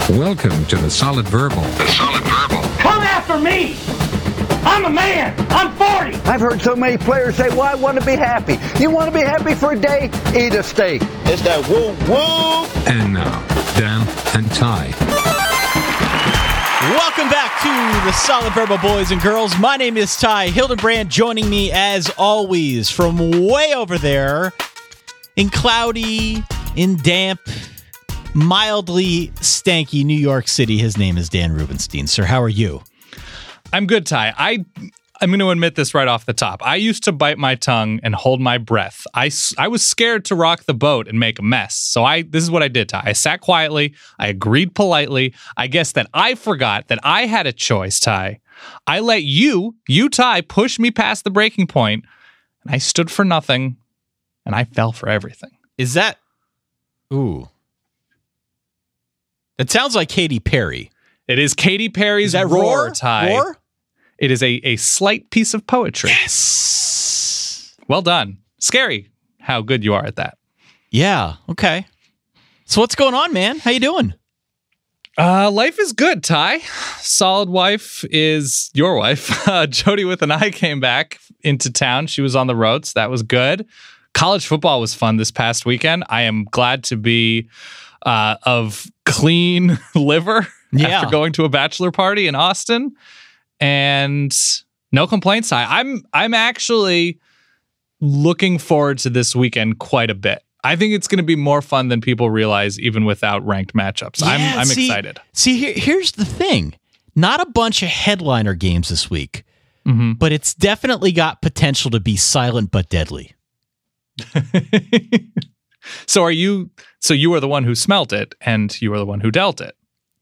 Welcome to the Solid Verbal. The Solid Verbal. Come after me! I'm a man! I'm 40! I've heard so many players say, well, I want to be happy. You want to be happy for a day? Eat a steak. It's that woo-woo! And now, Dan and Ty. Welcome back to the Solid Verbal Boys and Girls. My name is Ty Hildenbrand, joining me as always from way over there in cloudy, in damp, mildly stanky New York City. His name is Dan Rubenstein. Sir, how are you? I'm good, Ty. I'm going to admit this right off the top. I used to bite my tongue and hold my breath. I was scared to rock the boat and make a mess. So this is what I did, Ty. I sat quietly. I agreed politely. I guess that I forgot that I had a choice, Ty. I let you, Ty, push me past the breaking point, and I stood for nothing, and I fell for everything. Is that... Ooh. It sounds like Katy Perry. It is Katy Perry's Roar, Ty. Roar? It is a slight piece of poetry. Yes. Well done. Scary how good you are at that. Yeah. Okay. So what's going on, man? How you doing? Life is good, Ty. Solid wife is your wife. Jody with an I came back into town. She was on the road, so that was good. College football was fun this past weekend. I am glad to be of clean liver after going to a bachelor party in Austin. And no complaints. I'm actually looking forward to this weekend quite a bit. I think it's going to be more fun than people realize, even without ranked matchups. Yeah, I'm excited. Here's the thing. Not a bunch of headliner games this week, but it's definitely got potential to be silent but deadly. So you were the one who smelt it, and you were the one who dealt it.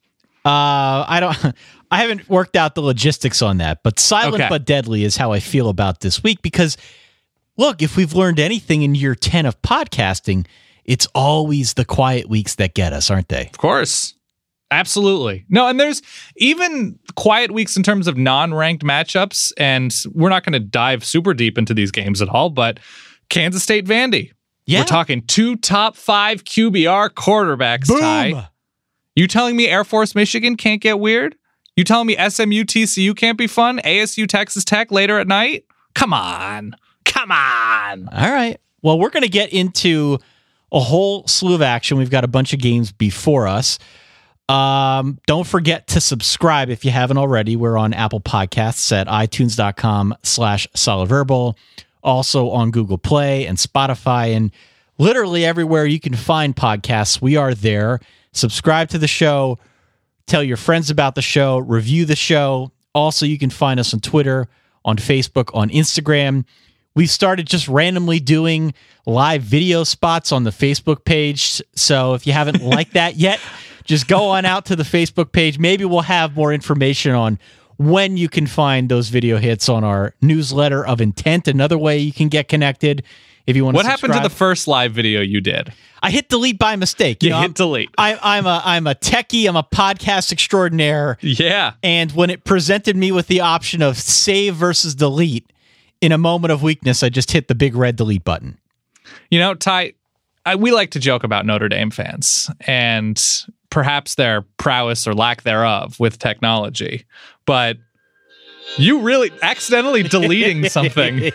I haven't worked out the logistics on that, but silent but deadly is how I feel about this week because, look, if we've learned anything in year 10 of podcasting, it's always the quiet weeks that get us, aren't they? Of course. Absolutely. No, and there's even quiet weeks in terms of non-ranked matchups, and we're not going to dive super deep into these games at all, but Kansas State Vandy. Yeah. We're talking 2 top 5 QBR quarterbacks, Boom. Ty. You telling me Air Force Michigan can't get weird? You telling me SMU TCU can't be fun? ASU Texas Tech later at night? Come on. All right. Well, we're going to get into a whole slew of action. We've got a bunch of games before us. Don't forget to subscribe if you haven't already. We're on Apple Podcasts at itunes.com/solidverbal. Also on Google Play and Spotify and literally everywhere you can find podcasts. We are there. Subscribe to the show. Tell your friends about the show. Review the show. Also, you can find us on Twitter, on Facebook, on Instagram. We've started just randomly doing live video spots on the Facebook page. So if you haven't liked that yet, just go on out to the Facebook page. Maybe we'll have more information on when you can find those video hits on our newsletter of intent. Another way you can get connected if you want to subscribe. What happened to the first live video you did? I hit delete by mistake. You hit delete. I'm a techie. I'm a podcast extraordinaire. Yeah. And when it presented me with the option of save versus delete, in a moment of weakness, I just hit the big red delete button. You know, Ty, we like to joke about Notre Dame fans and perhaps their prowess or lack thereof with technology. But you really accidentally deleting something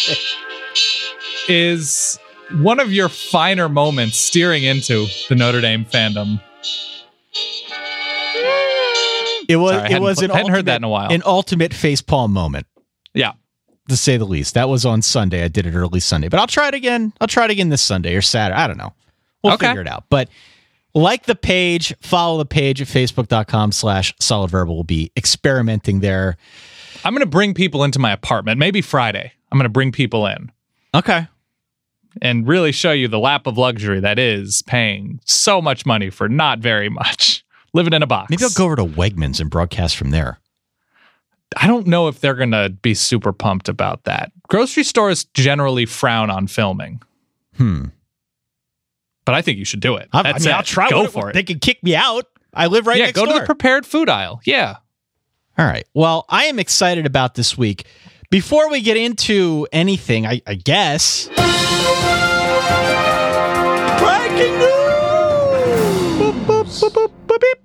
is one of your finer moments steering into the Notre Dame fandom. It was hadn't heard that in a while. An ultimate facepalm moment. Yeah. To say the least. That was on Sunday. I did it early Sunday. But I'll try it again. This Sunday or Saturday. I don't know. We'll figure it out. But like the page, follow the page at facebook.com/solidverbal. We'll be experimenting there. I'm going to bring people into my apartment. Maybe Friday. I'm going to bring people in. Okay. And really show you the lap of luxury that is paying so much money for not very much. Living in a box. Maybe I'll go over to Wegmans and broadcast from there. I don't know if they're going to be super pumped about that. Grocery stores generally frown on filming. But I think you should do it. I'll try. Go for it. They can kick me out. I live right next door. Yeah, go to the prepared food aisle. Yeah. All right. Well, I am excited about this week. Before we get into anything, I guess... Breaking news!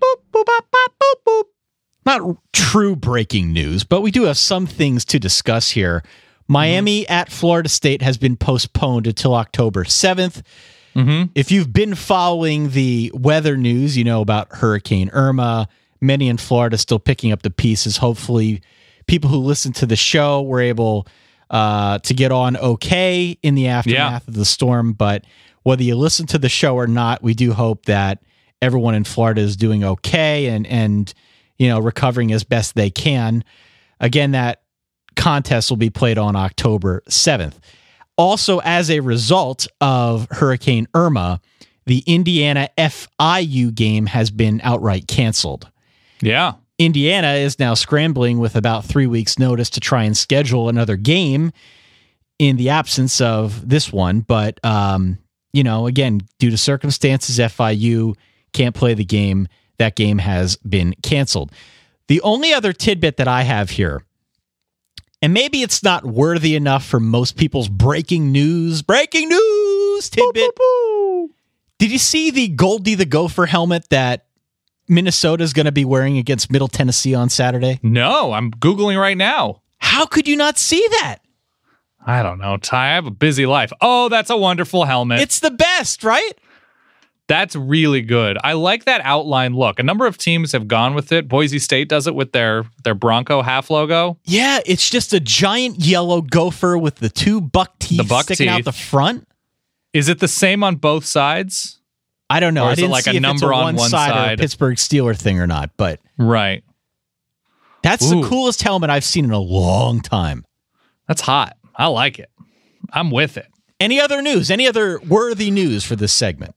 Boop, bop, bop, boop, boop. Not true breaking news, but we do have some things to discuss here. Miami at Florida State has been postponed until October 7th. If you've been following the weather news, you know about Hurricane Irma. Many in Florida still picking up the pieces. Hopefully, people who listen to the show were able to get on okay in the aftermath of the storm. But whether you listen to the show or not, we do hope that everyone in Florida is doing okay and recovering as best they can. Again, that contest will be played on October 7th. Also, as a result of Hurricane Irma, the Indiana FIU game has been outright canceled. Yeah. Indiana is now scrambling with about 3 weeks' notice to try and schedule another game in the absence of this one. But, again, due to circumstances, FIU can't play the game. That game has been canceled. The only other tidbit that I have here, and maybe it's not worthy enough for most people's breaking news tidbit. Boop, boop, boop. Did you see the Goldie the Gopher helmet that Minnesota is going to be wearing against Middle Tennessee on Saturday? No, I'm Googling right now. How could you not see that? I don't know, Ty. I have a busy life. Oh, that's a wonderful helmet. It's the best, right? That's really good. I like that outline look. A number of teams have gone with it. Boise State does it with their Bronco half logo. Yeah, it's just a giant yellow gopher with the two buck teeth sticking out the front. Is it the same on both sides? I don't know. Or I is didn't it like see a if number it's a on one side or a side? Pittsburgh Steeler thing or not, but right. That's the coolest helmet I've seen in a long time. That's hot. I like it. I'm with it. Any other news? Any other worthy news for this segment?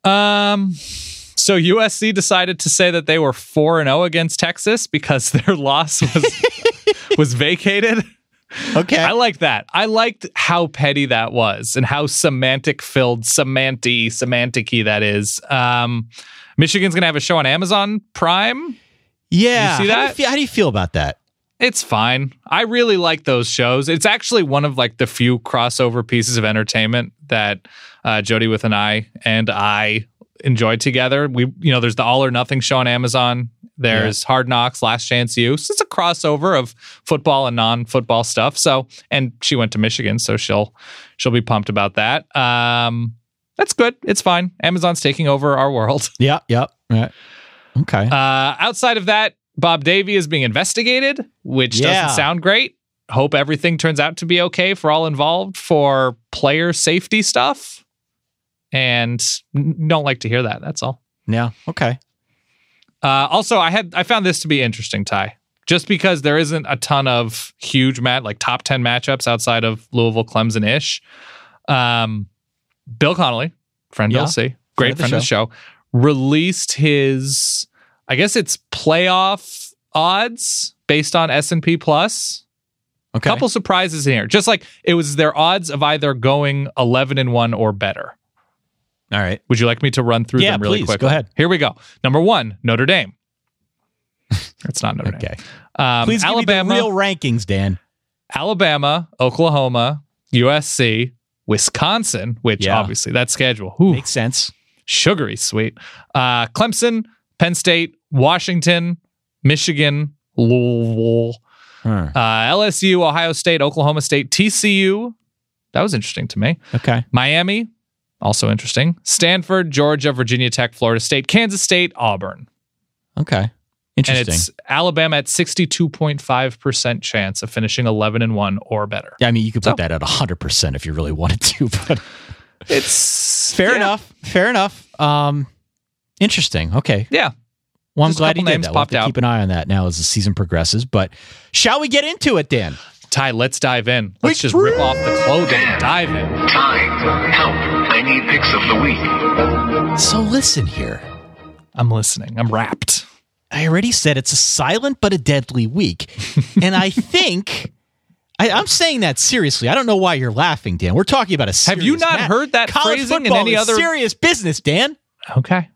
So USC decided to say that they were 4-0 against Texas because their loss was vacated. Okay. I like that. I liked how petty that was and how semantic-filled, semantic-y that is. Michigan's going to have a show on Amazon Prime. Yeah. You see that? How do you feel about that? It's fine. I really like those shows. It's actually one of like the few crossover pieces of entertainment that Jody with an I and I enjoyed together. There's the All or Nothing show on Amazon. There's Hard Knocks, Last Chance U. So it's a crossover of football and non-football stuff. So, and she went to Michigan, so she'll be pumped about that. That's good. It's fine. Amazon's taking over our world. Yep. Right. Okay. Outside of that, Bob Davie is being investigated, which doesn't sound great. Hope everything turns out to be okay for all involved for player safety stuff. And don't like to hear that. That's all. Yeah. Okay. Also, I found this to be interesting, Ty. Just because there isn't a ton of huge top 10 matchups outside of Louisville, Clemson-ish. Bill Connolly, friend Bill C, great friend of the show, released his, I guess it's playoff odds based on S&P Plus. Okay. Couple surprises in here. Just like it was their odds of either going 11-1 or better. All right. Would you like me to run through them really quick? Go ahead. Here we go. Number 1, Notre Dame. It's not Notre Dame. Please give Alabama, me the real rankings, Dan. Alabama, Oklahoma, USC, Wisconsin, which obviously that schedule makes sense. Sugary sweet. Clemson, Penn State, Washington, Michigan, Louisville, LSU, Ohio State, Oklahoma State, TCU. That was interesting to me. Okay. Miami, also interesting. Stanford, Georgia, Virginia Tech, Florida State, Kansas State, Auburn. Okay. Interesting. And it's Alabama at 62.5% chance of finishing 11-1 or better. Yeah, I mean, you could put that at 100% if you really wanted to, but it's fair enough. Fair enough. Interesting. Okay. Yeah. Well, I'm Just glad you did names that. We'll have popped to out. keep an eye on that now as the season progresses. But shall we get into it, Dan? Ty, let's dive in. Let's just rip off the clothing and dive in. Time. Help. I need picks of the week. So listen here. I'm listening. I'm wrapped. I already said it's a silent but a deadly week. And I think... I'm saying that seriously. I don't know why you're laughing, Dan. We're talking about a serious Have you not heard that College phrasing in football any is other... serious business, Dan. Okay.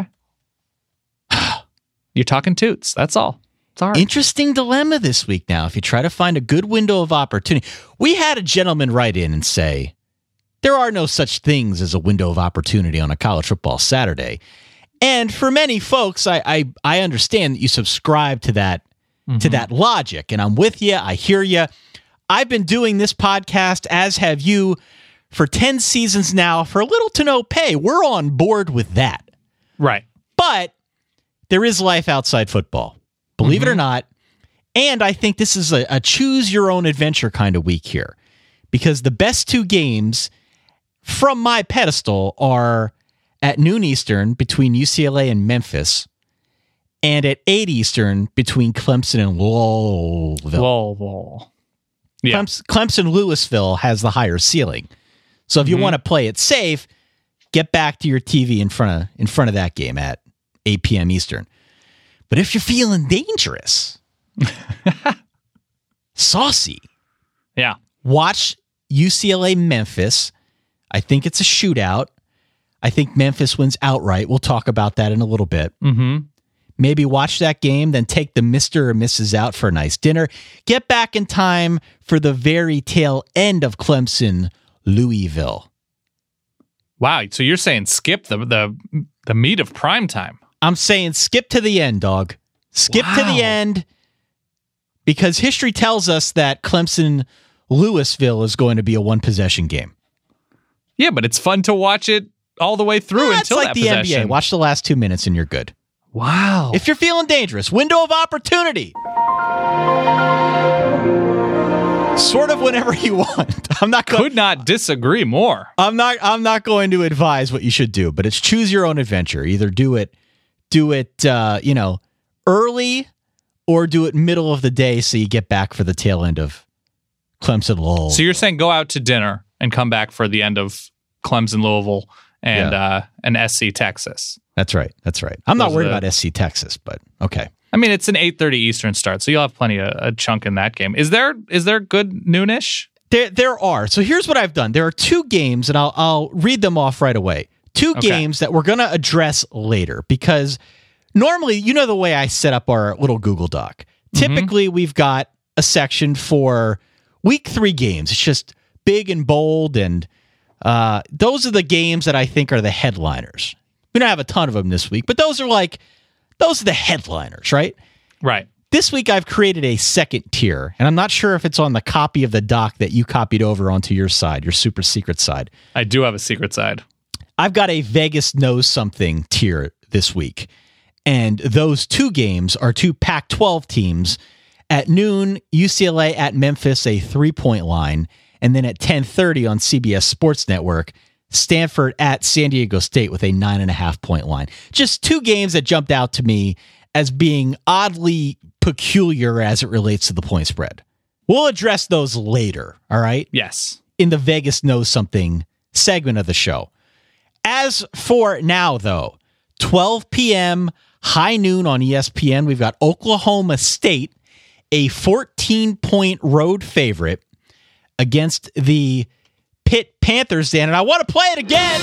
You're talking toots. That's all. It's all right. Interesting dilemma this week now. If you try to find a good window of opportunity. We had a gentleman write in and say, there are no such things as a window of opportunity on a college football Saturday. And for many folks, I understand that you subscribe to that logic, and I'm with you. I hear you. I've been doing this podcast, as have you, for 10 seasons now for little to no pay. We're on board with that. Right. But there is life outside football, believe it or not. And I think this is a choose your own adventure kind of week here, because the best two games from my pedestal are at noon Eastern between UCLA and Memphis, and at 8 Eastern between Clemson and Louisville. Yeah. Clemson Louisville has the higher ceiling. So if you want to play it safe, get back to your TV in front of that game at 8 p.m. Eastern. But if you're feeling dangerous, saucy, yeah, watch UCLA Memphis. I think it's a shootout. I think Memphis wins outright. We'll talk about that in a little bit. Maybe watch that game, then take the Mr. or Mrs. out for a nice dinner. Get back in time for the very tail end of Clemson Louisville. Wow, so you're saying skip the meat of prime time? I'm saying skip to the end, dog. Skip to the end, because history tells us that Clemson Louisville is going to be a one-possession game. Yeah, but it's fun to watch it all the way through until it's like that the possession. NBA. Watch the last 2 minutes and you're good. Wow. If you're feeling dangerous, window of opportunity. Sort of whenever you want. Could not disagree more. I'm not going to advise what you should do, but it's choose your own adventure. Either do it early, or do it middle of the day so you get back for the tail end of Clemson Louisville. So you're saying go out to dinner and come back for the end of Clemson Louisville and SC Texas. That's right. I'm not worried about SC Texas, but okay. I mean, it's an 8:30 Eastern start, so you'll have plenty of a chunk in that game. Is there good noonish? There are. So here's what I've done. There are two games, and I'll read them off right away. Two games that we're going to address later, because normally, you know the way I set up our little Google Doc. Typically, we've got a section for week 3 games. It's just big and bold, and those are the games that I think are the headliners. We don't have a ton of them this week, but those are the headliners, right? Right. This week, I've created a second tier, and I'm not sure if it's on the copy of the doc that you copied over onto your side, your super secret side. I do have a secret side. I've got a Vegas knows something tier this week, and those two games are two Pac-12 teams. At noon, UCLA at Memphis, a 3-point line, and then at 10:30 on CBS Sports Network, Stanford at San Diego State with a 9.5-point line. Just two games that jumped out to me as being oddly peculiar as it relates to the point spread. We'll address those later, all right? Yes. In the Vegas Knows Something segment of the show. As for now, though, 12 p.m., high noon on ESPN, we've got Oklahoma State, a 14-point road favorite against the Pitt Panthers, Dan, and I want to play it again.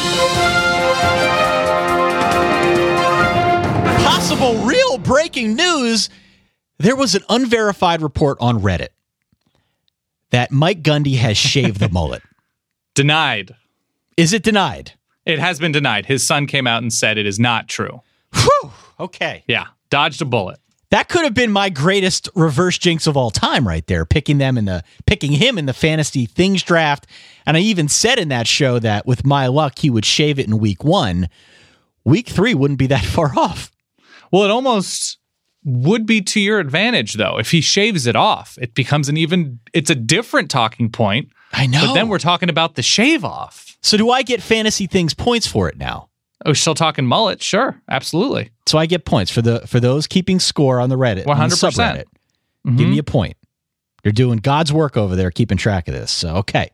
Possible real breaking news. There was an unverified report on Reddit that Mike Gundy has shaved the mullet. Denied. Is it denied? It has been denied. His son came out and said it is not true. Whew. Okay. Yeah. Dodged a bullet. That could have been my greatest reverse jinx of all time right there, picking him in the fantasy things draft. And I even said in that show that with my luck, he would shave it in week 1. Week 3 wouldn't be that far off. Well, it almost would be to your advantage, though. If he shaves it off, it becomes it's a different talking point. I know. But then we're talking about the shave off. So do I get fantasy things points for it now? Oh, still talking mullet? Sure, absolutely. So I get points for those keeping score on the Reddit. 100%. Give me a point. You're doing God's work over there, keeping track of this. So okay.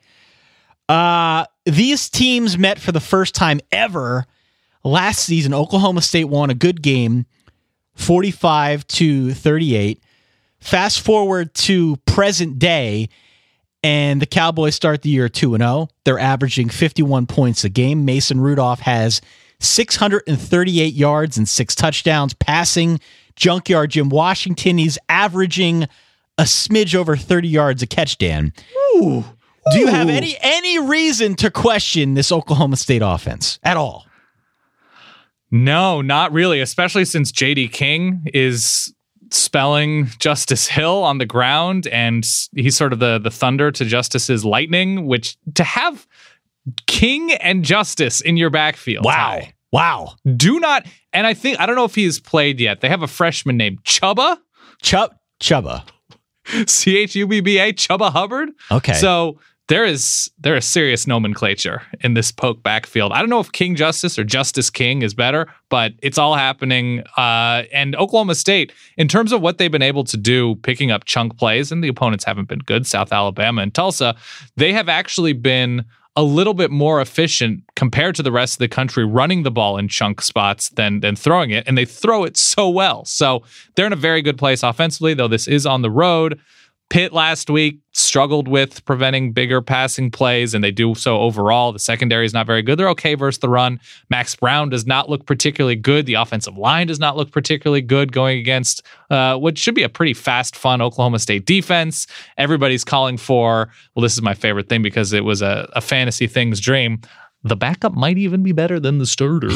These teams met for the first time ever last season. Oklahoma State won a good game, 45-38. Fast forward to present day, and the Cowboys start the year 2-0. They're averaging 51 points a game. Mason Rudolph has 638 yards and 6 touchdowns. Passing, Junkyard Jim Washington, he's averaging a smidge over 30 yards a catch, Dan. Ooh. Do you have any reason to question this Oklahoma State offense at all? No, not really, especially since J.D. King is spelling Justice Hill on the ground, and he's sort of the thunder to Justice's lightning, which to have King and Justice in your backfield. Wow. Do not, and I don't know if he's played yet. They have a freshman named Chubba. Chubba. Chubba, Chubba Hubbard. Okay. So there is serious nomenclature in this poke backfield. I don't know if King Justice or Justice King is better, but it's all happening. And Oklahoma State, in terms of what they've been able to do, picking up chunk plays, and the opponents haven't been good, South Alabama and Tulsa, they have actually been a little bit more efficient compared to the rest of the country running the ball in chunk spots than throwing it, and they throw it so well. So they're in a very good place offensively, though this is on the road. Pitt last week struggled with preventing bigger passing plays, and they do so overall. The secondary is not very good. They're okay versus the run. Max Brown does not look particularly good. The offensive line does not look particularly good going against what should be a pretty fast, fun Oklahoma State defense. Everybody's calling for, well, this is my favorite thing because it was a fantasy things dream. The backup might even be better than the starter.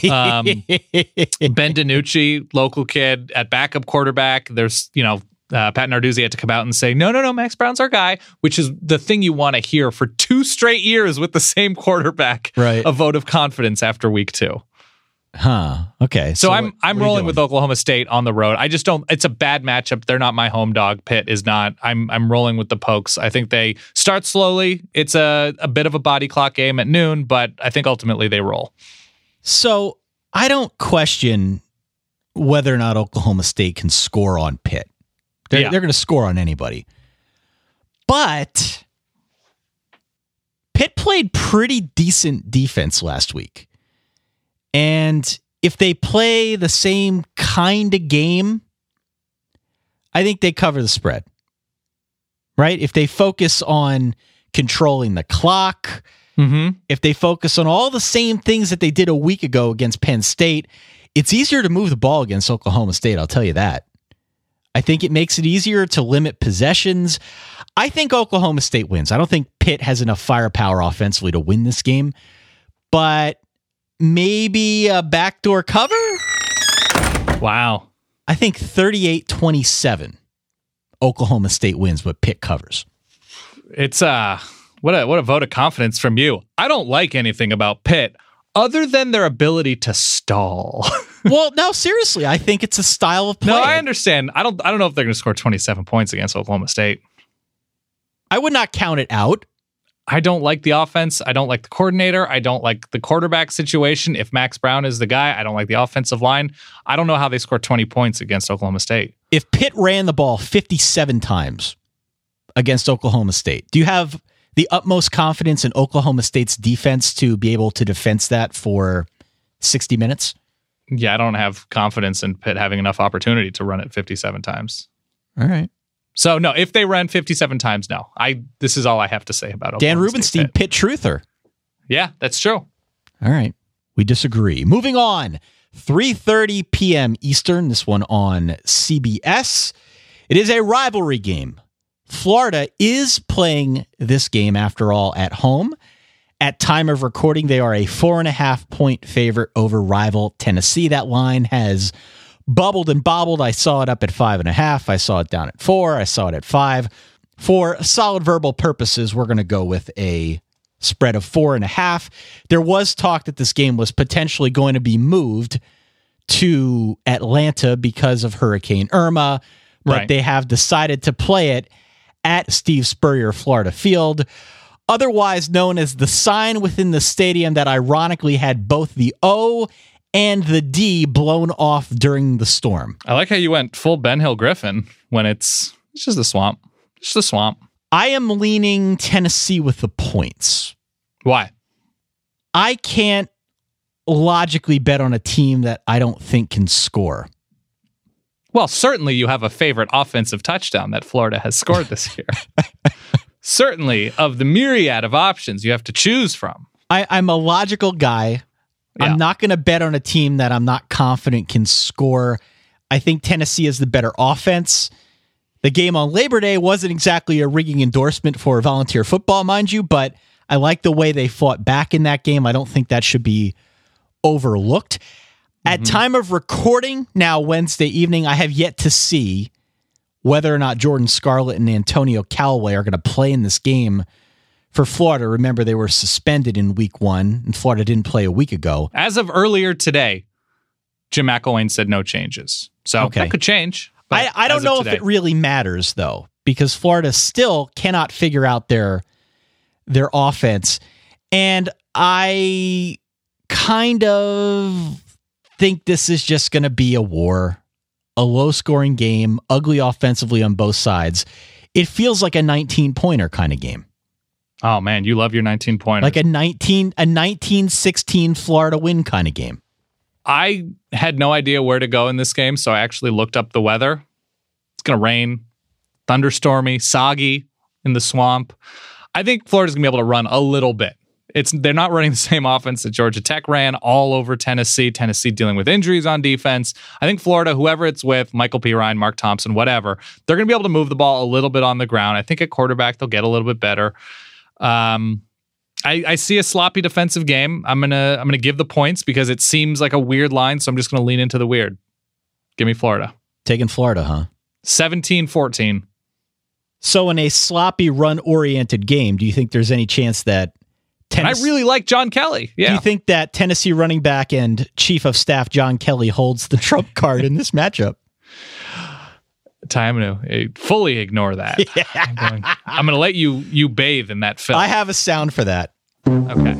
Ben DiNucci, local kid at backup quarterback. There's, Pat Narduzzi had to come out and say, no, Max Brown's our guy, which is the thing you want to hear for 2 straight years with the same quarterback. Right. A vote of confidence after week 2. Huh. Okay. So I'm rolling with Oklahoma State on the road. I just don't. It's a bad matchup. They're not my home dog. Pitt is not. I'm rolling with the Pokes. I think they start slowly. It's a bit of a body clock game at noon, but I think ultimately they roll. So I don't question whether or not Oklahoma State can score on Pitt. They're going to score on anybody. But Pitt played pretty decent defense last week. And if they play the same kind of game, I think they cover the spread. Right? If they focus on controlling the clock, if they focus on all the same things that they did a week ago against Penn State, it's easier to move the ball against Oklahoma State, I'll tell you that. I think it makes it easier to limit possessions. I think Oklahoma State wins. I don't think Pitt has enough firepower offensively to win this game, but maybe a backdoor cover? Wow. I think 38-27 Oklahoma State wins, but Pitt covers. It's what a vote of confidence from you. I don't like anything about Pitt other than their ability to stall. Well, no, seriously, I think it's a style of play. No, I understand. I don't know if they're going to score 27 points against Oklahoma State. I would not count it out. I don't like the offense. I don't like the coordinator. I don't like the quarterback situation. If Max Brown is the guy, I don't like the offensive line. I don't know how they score 20 points against Oklahoma State. If Pitt ran the ball 57 times against Oklahoma State, do you have the utmost confidence in Oklahoma State's defense to be able to defense that for 60 minutes? Yeah, I don't have confidence in Pitt having enough opportunity to run it 57 times. All right. So, no, if they run 57 times, no. This is all I have to say about Oklahoma Dan Rubenstein, Pitt truther. Yeah, that's true. All right. We disagree. Moving on. 3:30 p.m. Eastern, this one on CBS. It is a rivalry game. Florida is playing this game, after all, at home. At time of recording, they are a 4.5-point favorite over rival Tennessee. That line has bubbled and bobbled. I saw it up at 5.5. I saw it down at 4. I saw it at 5. For solid verbal purposes, we're going to go with a spread of 4.5. There was talk that this game was potentially going to be moved to Atlanta because of Hurricane Irma, but they have decided to play it at Steve Spurrier Florida Field, otherwise known as the sign within the stadium that ironically had both the O and the D blown off during the storm. I like how you went full Ben Hill Griffin when it's just the swamp. Just the swamp. I am leaning Tennessee with the points. Why? I can't logically bet on a team that I don't think can score. Well, certainly you have a favorite offensive touchdown that Florida has scored this year. Certainly, of the myriad of options you have to choose from. I'm a logical guy. Yeah. I'm not going to bet on a team that I'm not confident can score. I think Tennessee is the better offense. The game on Labor Day wasn't exactly a ringing endorsement for volunteer football, mind you, but I like the way they fought back in that game. I don't think that should be overlooked. At time of recording, now Wednesday evening, I have yet to see whether or not Jordan Scarlett and Antonio Callaway are going to play in this game for Florida. Remember, they were suspended in week 1, and Florida didn't play a week ago. As of earlier today, Jim McElwain said no changes. So that could change. I don't know if it really matters, though, because Florida still cannot figure out their offense. And I kind of think this is just going to be a war, a low-scoring game, ugly offensively on both sides. It feels like a 19-pointer kind of game. Oh, man, you love your 19-pointer. Like a 19-16 Florida win kind of game. I had no idea where to go in this game, so I actually looked up the weather. It's going to rain, thunderstormy, soggy in the swamp. I think Florida's going to be able to run a little bit. They're not running the same offense that Georgia Tech ran all over Tennessee. Tennessee dealing with injuries on defense. I think Florida, whoever it's with, Michael P. Ryan, Mark Thompson, whatever, they're going to be able to move the ball a little bit on the ground. I think at quarterback, they'll get a little bit better. I see a sloppy defensive game. I'm gonna give the points because it seems like a weird line, so I'm just going to lean into the weird. Give me Florida. Taking Florida, huh? 17-14. So in a sloppy run-oriented game, do you think there's any chance that Tennessee... I really like John Kelly. Yeah. Do you think that Tennessee running back and chief of staff John Kelly holds the trump card in this matchup? Ty, I'm going to fully ignore that. Yeah. I'm going to let you bathe in that film. I have a sound for that. Okay.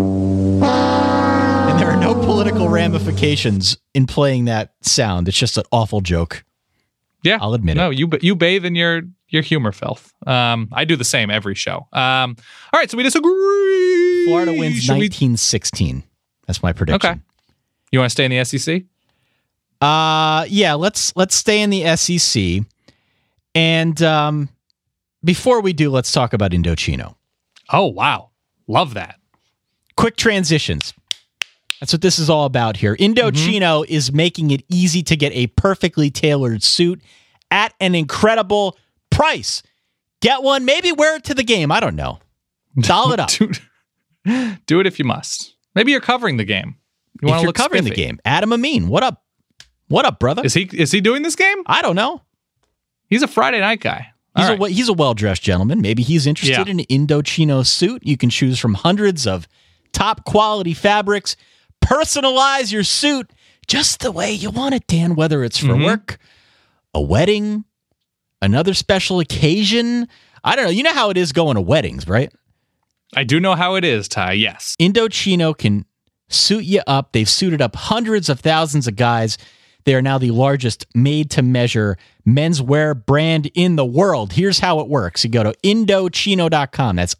And there are no political ramifications in playing that sound. It's just an awful joke. Yeah. I'll admit it. No, you bathe in your humor filth. I do the same every show. All right, so we disagree. Florida wins 19-16. That's my prediction. Okay. You want to stay in the SEC? Yeah, let's stay in the SEC. And before we do, let's talk about Indochino. Oh, wow. Love that. Quick transitions. That's what this is all about here. Indochino is making it easy to get a perfectly tailored suit at an incredible price. Get one, maybe wear it to the game. I don't know. Doll it up. Do it if you must. Maybe you're covering the game. If you're covering the game. Adam Amin, what up? What up, brother? Is he doing this game? I don't know. He's a Friday night guy. He's a well-dressed gentleman. Maybe he's interested in an Indochino suit. You can choose from hundreds of top-quality fabrics. Personalize your suit just the way you want it, Dan, whether it's for work, a wedding, another special occasion. I don't know. You know how it is going to weddings, right? I do know how it is, Ty, yes. Indochino can suit you up. They've suited up hundreds of thousands of guys. They are now the largest made-to-measure menswear brand in the world. Here's how it works. You go to Indochino.com. That's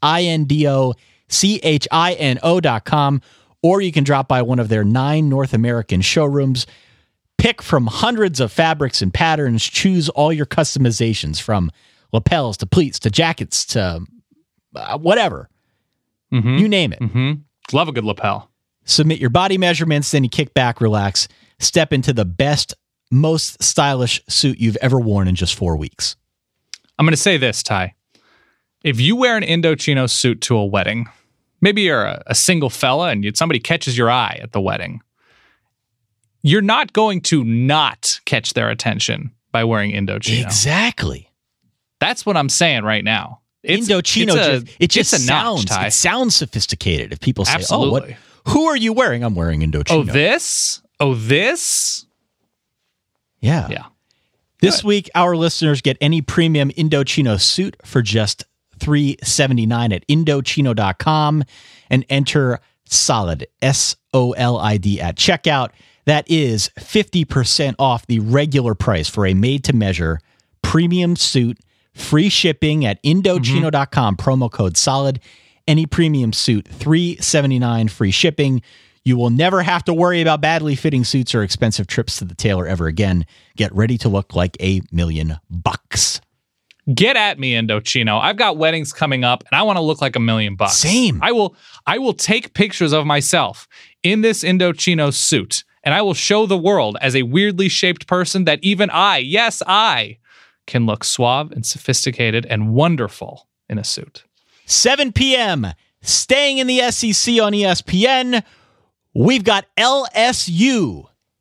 INDOCHINO.com. Or you can drop by one of their 9 North American showrooms. Pick from hundreds of fabrics and patterns. Choose all your customizations from lapels to pleats to jackets to whatever. You name it. Love a good lapel. Submit your body measurements, then you kick back, relax, step into the best, most stylish suit you've ever worn in just 4 weeks. I'm going to say this, Ty. If you wear an Indochino suit to a wedding, maybe you're a single fella and somebody catches your eye at the wedding, you're not going to not catch their attention by wearing Indochino. Exactly. That's what I'm saying right now. Indochino, it just sounds, Ty. it sounds sophisticated. If people say, absolutely. Who are you wearing? I'm wearing Indochino. Oh, this? Yeah. Yeah. This week, our listeners get any premium Indochino suit for just $379 at Indochino.com and enter SOLID, SOLID at checkout. That is 50% off the regular price for a made-to-measure premium suit. Free shipping at Indochino.com. Promo code SOLID. Any premium suit, $379 free shipping. You will never have to worry about badly fitting suits or expensive trips to the tailor ever again. Get ready to look like $1,000,000. Get at me, Indochino. I've got weddings coming up, and I want to look like $1,000,000. Same. I will take pictures of myself in this Indochino suit, and I will show the world as a weirdly shaped person that even I can look suave and sophisticated and wonderful in a suit. 7 p.m. Staying in the SEC on ESPN. We've got LSU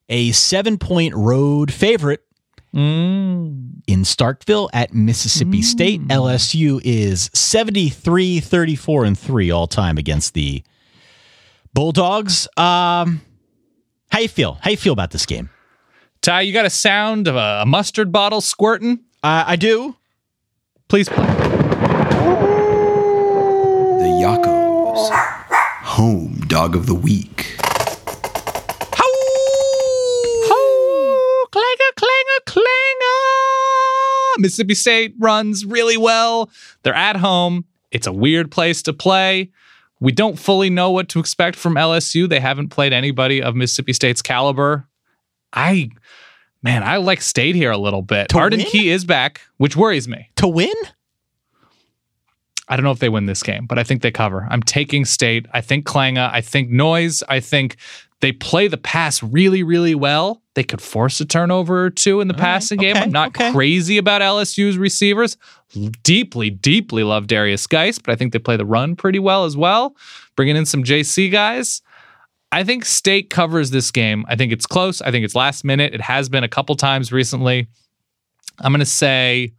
a 7-point road favorite in Starkville at Mississippi State. LSU is 73-34-3 all time against the Bulldogs. How you feel? How you feel about this game? Ty, you got a sound of a mustard bottle squirting? I do. Please play. The Yakos, home dog of the week. Mississippi State runs really well. They're at home. It's a weird place to play. We don't fully know what to expect from LSU. They haven't played anybody of Mississippi State's caliber. I like State here a little bit. To Arden win? Key is back, which worries me. To win? I don't know if they win this game, but I think they cover. I'm taking State. I think Klanga. I think Noise. I think they play the pass really, really well. They could force a turnover or two in the passing game. I'm not crazy about LSU's receivers. Deeply, deeply love Darius Geis, but I think they play the run pretty well as well. Bringing in some JC guys. I think State covers this game. I think it's close. I think it's last minute. It has been a couple times recently. I'm going to say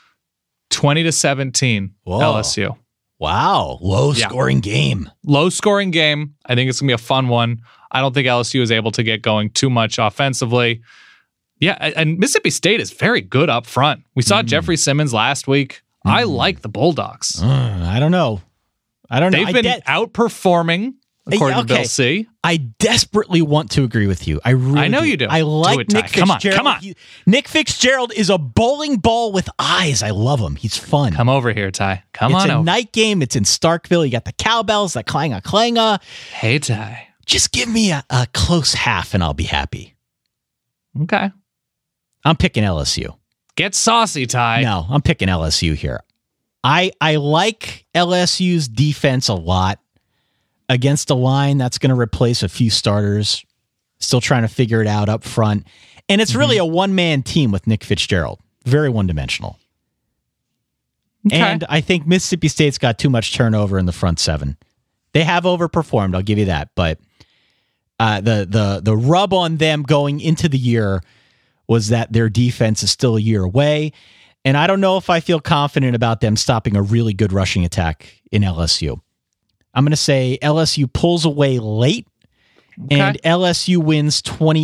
20-17 LSU. Wow. Low scoring game. Low scoring game. I think it's going to be a fun one. I don't think LSU is able to get going too much offensively. Yeah, and Mississippi State is very good up front. We saw Jeffrey Simmons last week. I like the Bulldogs. I don't know. They've been outperforming, according to Bill C. I desperately want to agree with you. I know you do. I like do it, Nick Ty. Fitzgerald. Come on. Nick Fitzgerald is a bowling ball with eyes. I love him. He's fun. Come over here, Ty. Come on over. It's a over. night game. It's in Starkville. You got the cowbells, that clanger. Hey, Ty. Just give me a close half and I'll be happy. Okay. I'm picking LSU. Get saucy, Ty. No, I'm picking LSU here. I like LSU's defense a lot against a line that's going to replace a few starters. Still trying to figure it out up front. And it's really a one-man team with Nick Fitzgerald. Very one-dimensional. Okay. And I think Mississippi State's got too much turnover in the front seven. They have overperformed, I'll give you that. But the rub on them going into the year was that their defense is still a year away. And I don't know if I feel confident about them stopping a really good rushing attack in LSU. I'm going to say LSU pulls away late, and LSU wins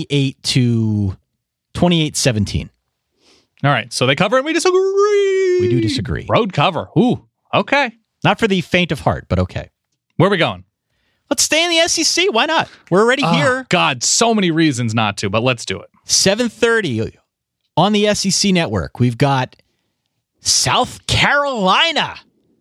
28-17. All right, so they cover and we disagree. We do disagree. Road cover. Ooh, okay. Not for the faint of heart, but okay. Where are we going? Let's stay in the SEC. Why not? We're already here. God, so many reasons not to, but let's do it. 7:30 on the SEC Network. We've got South Carolina.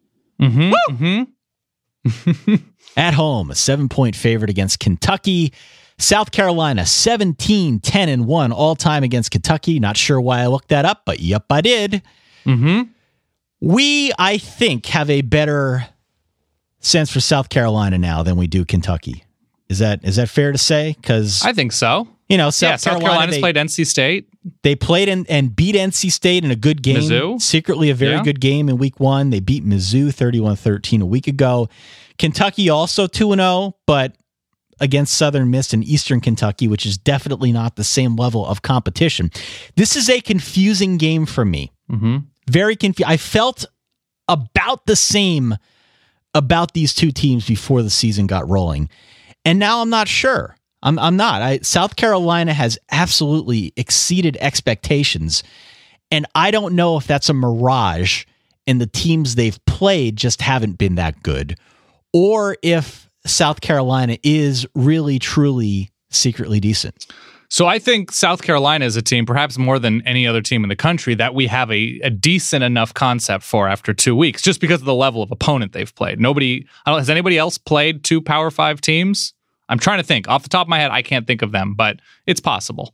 At home, a 7-point favorite against Kentucky. South Carolina, 17-10-1 all time against Kentucky. Not sure why I looked that up, but yep, I did. We, I think, have a better sense for South Carolina now than we do Kentucky. Is that fair to say? Because I think so. South Carolina's played NC State. They played and beat NC State in a good game. Mizzou. Secretly a very good game in week 1. They beat Mizzou 31-13 a week ago. Kentucky also 2-0, but against Southern Miss and Eastern Kentucky, which is definitely not the same level of competition. This is a confusing game for me. Very confused. I felt about the same about these two teams before the season got rolling. And now I'm not sure. I'm not. South Carolina has absolutely exceeded expectations. And I don't know if that's a mirage and the teams they've played just haven't been that good, or if South Carolina is really, truly, secretly decent. So I think South Carolina is a team, perhaps more than any other team in the country, that we have a decent enough concept for after 2 weeks, just because of the level of opponent they've played. Has anybody else played two Power 5 teams? I'm trying to think. Off the top of my head, I can't think of them, but it's possible.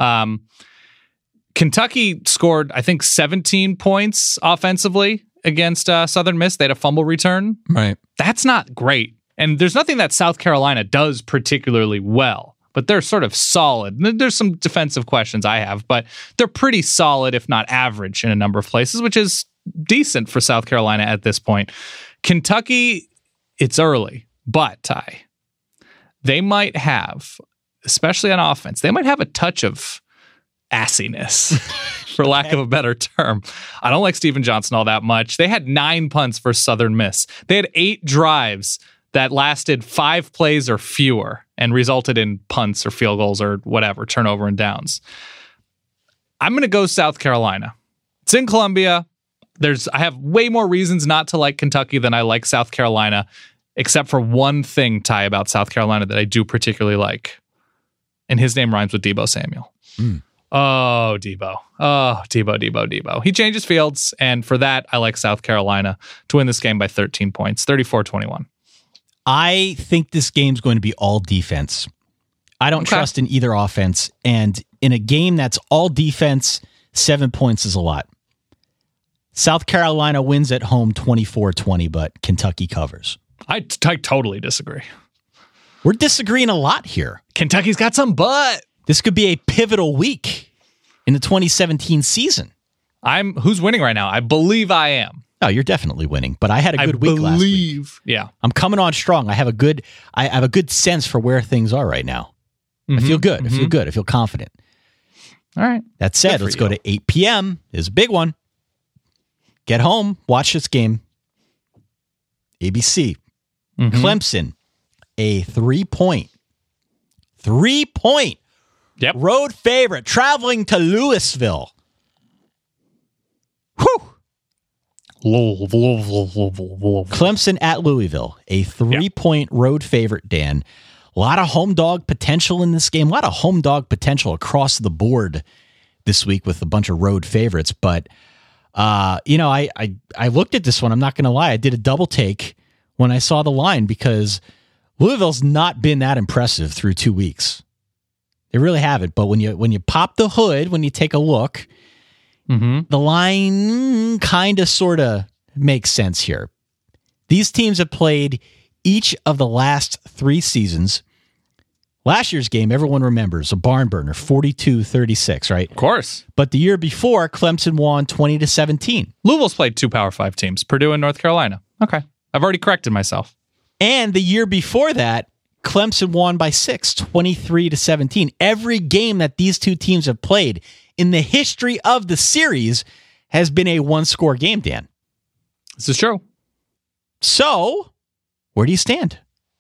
Kentucky scored, I think, 17 points offensively against Southern Miss. They had a fumble return. Right. That's not great. And there's nothing that South Carolina does particularly well, but they're sort of solid. There's some defensive questions I have, but they're pretty solid, if not average, in a number of places, which is decent for South Carolina at this point. Kentucky, it's early, but Ty, they might have especially on offense, they might have a touch of assiness, for lack of a better term. I don't like Steven Johnson all that much. They had 9 punts for Southern Miss. They had 8 drives that lasted 5 plays or fewer and resulted in punts or field goals or whatever, turnover and downs. I'm going to go South Carolina. It's in Columbia. I have way more reasons not to like Kentucky than I like South Carolina, except for one thing, Ty, about South Carolina that I do particularly like. And his name rhymes with Deebo Samuel. Oh, Deebo. Oh, Deebo. He changes fields, and for that, I like South Carolina to win this game by 13 points, 34-21. I think this game's going to be all defense. I don't trust in either offense, and in a game that's all defense, 7 points is a lot. South Carolina wins at home 24-20, but Kentucky covers. I totally disagree. We're disagreeing a lot here. Kentucky's got some butt. This could be a pivotal week in the 2017 season. Who's winning right now? I believe I am. Oh, you're definitely winning, but I had a good week last week. Yeah. I'm coming on strong. I have a good sense for where things are right now. I feel good. I feel good. I feel confident. All right. That said, let's go to 8 p.m. It's a big one. Get home, watch this game. ABC. Clemson, a 3-point road favorite, traveling to Louisville. Whew. Clemson at Louisville, a 3-point road favorite, Dan. A lot of home dog potential in this game. A lot of home dog potential across the board this week with a bunch of road favorites. But, I looked at this one. I'm not going to lie. I did a double take when I saw the line because Louisville's not been that impressive through 2 weeks. They really haven't. But when you pop the hood, when you take a look, the line kind of sort of makes sense here. These teams have played each of the last 3 seasons. Last year's game, everyone remembers, a barn burner, 42-36, right? Of course. But the year before, Clemson won 20-17. Louisville's played 2 Power 5 teams, Purdue and North Carolina. Okay. I've already corrected myself. And the year before that, Clemson won by 6, 23-17. Every game that these two teams have played in the history of the series has been a 1-score game, Dan. This is true. So, where do you stand?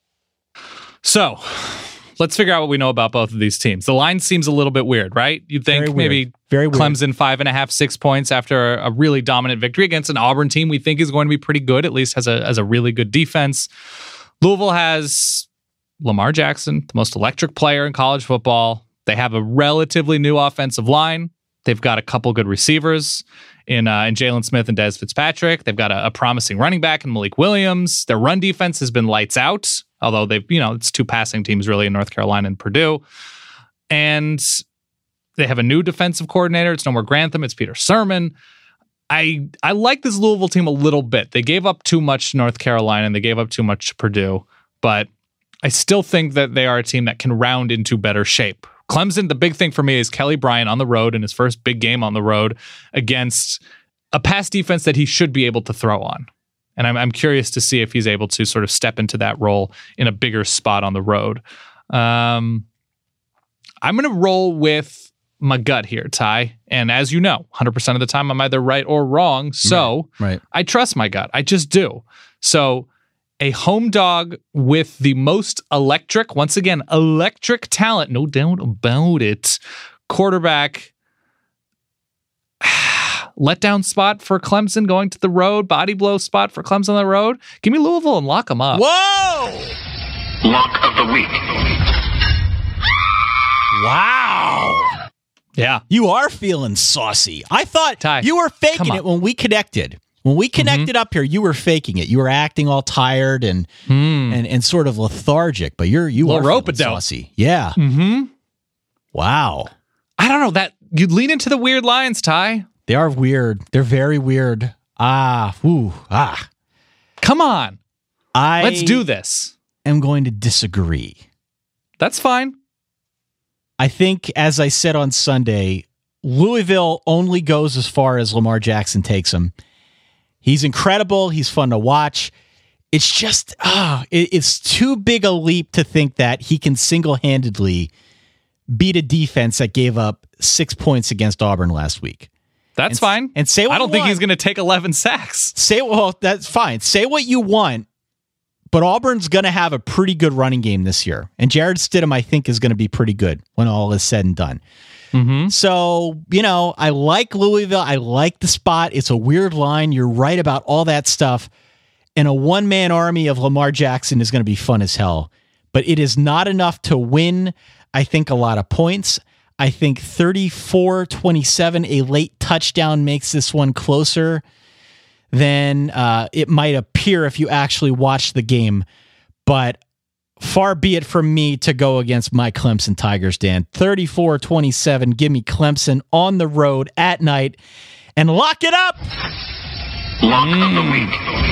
So, let's figure out what we know about both of these teams. The line seems a little bit weird, right? You'd think maybe Clemson 5.5, 6 points after a really dominant victory against an Auburn team we think is going to be pretty good, at least has a really good defense. Louisville has Lamar Jackson, the most electric player in college football. They have a relatively new offensive line. They've got a couple good receivers in Jalen Smith and Dez Fitzpatrick. They've got a promising running back in Malik Williams. Their run defense has been lights out, although it's 2 passing teams really in North Carolina and Purdue. And they have a new defensive coordinator. It's no more Grantham. It's Peter Sirmon. I like this Louisville team a little bit. They gave up too much to North Carolina and they gave up too much to Purdue, but I still think that they are a team that can round into better shape. Clemson, the big thing for me is Kelly Bryant on the road in his first big game on the road against a pass defense that he should be able to throw on. And I'm curious to see if he's able to sort of step into that role in a bigger spot on the road. I'm going to roll with my gut here, Ty. And as you know, 100% of the time I'm either right or wrong. So right. I trust my gut. I just do. So a home dog with the most electric talent, no doubt about it, quarterback, letdown spot for Clemson going to the road, body blow spot for Clemson on the road. Give me Louisville and lock them up. Whoa! Lock of the week. Wow. Yeah. You are feeling saucy. I thought Ty, you were faking it when we connected. When we connected up here, you were faking it. You were acting all tired and sort of lethargic, but you are feeling saucy. Yeah. Wow. I don't know that you'd lean into the weird lines, Ty. They are weird. They're very weird. Come on. Let's do this. I'm going to disagree. That's fine. I think, as I said on Sunday, Louisville only goes as far as Lamar Jackson takes them. He's incredible. He's fun to watch. It's just, it's too big a leap to think that he can single-handedly beat a defense that gave up 6 points against Auburn last week. That's fine. And say what I don't you think want. he's going to take 11 sacks. That's fine. Say what you want, but Auburn's going to have a pretty good running game this year. And Jared Stidham, I think, is going to be pretty good when all is said and done. Mm-hmm. So, I like Louisville. I like the spot. It's a weird line. You're right about all that stuff. And a one-man army of Lamar Jackson is going to be fun as hell. But it is not enough to win, I think, a lot of points. I think 34-27, a late touchdown, makes this one closer than it might appear if you actually watch the game. But far be it from me to go against my Clemson Tigers, Dan. 34-27, give me Clemson on the road at night. And lock it up! Lock of the week.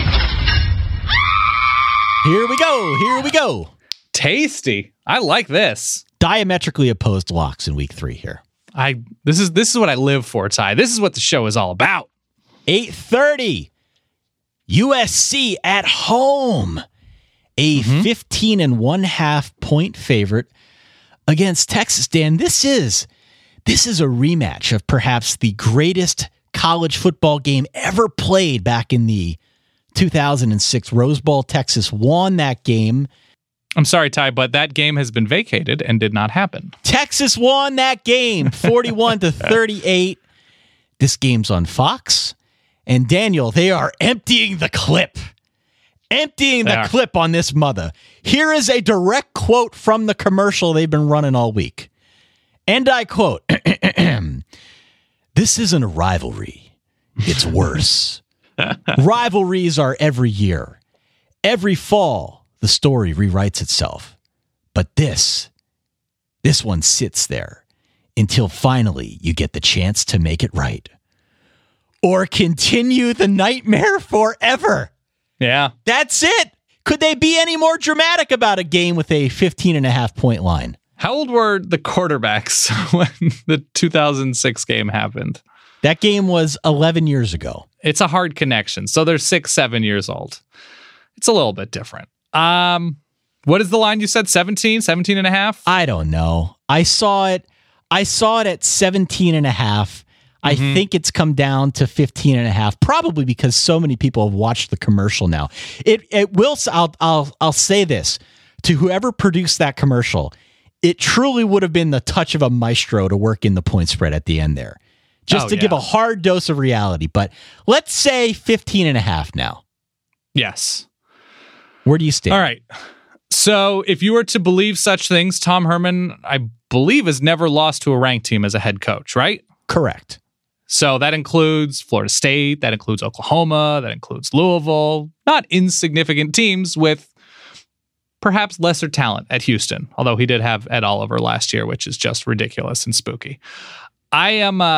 Here we go. Tasty. I like this. Diametrically opposed locks in week 3 here. This is what I live for, Ty. This is what the show is all about. 8:30, USC at home. A 15.5 point favorite against Texas. Dan, this is a rematch of perhaps the greatest college football game ever played back in the 2006 Rose Bowl. Texas won that game. I'm sorry, Ty, but that game has been vacated and did not happen. Texas won that game 41-38. This game's on Fox. And Daniel, they are emptying the clip. Clip on this mother. Here is a direct quote from the commercial they've been running all week. And I quote, "This isn't a rivalry. It's worse. Rivalries are every year. Every fall, the story rewrites itself. But this one sits there until finally you get the chance to make it right. Or continue the nightmare forever." Yeah. That's it. Could they be any more dramatic about a game with a 15.5 point line? How old were the quarterbacks when the 2006 game happened? That game was 11 years ago. It's a hard connection. So they're 6-7 years old. It's a little bit different. What is the line you said? 17 and a half? I don't know. I saw it at 17 and a half. I think it's come down to 15 and a half, probably because so many people have watched the commercial now. It will. I'll say this to whoever produced that commercial. It truly would have been the touch of a maestro to work in the point spread at the end there, just to give a hard dose of reality. But let's say 15 and a half now. Yes. Where do you stand? All right. So if you were to believe such things, Tom Herman, I believe, has never lost to a ranked team as a head coach, right? Correct. So that includes Florida State, that includes Oklahoma, that includes Louisville, not insignificant teams with perhaps lesser talent at Houston, although he did have Ed Oliver last year, which is just ridiculous and spooky. I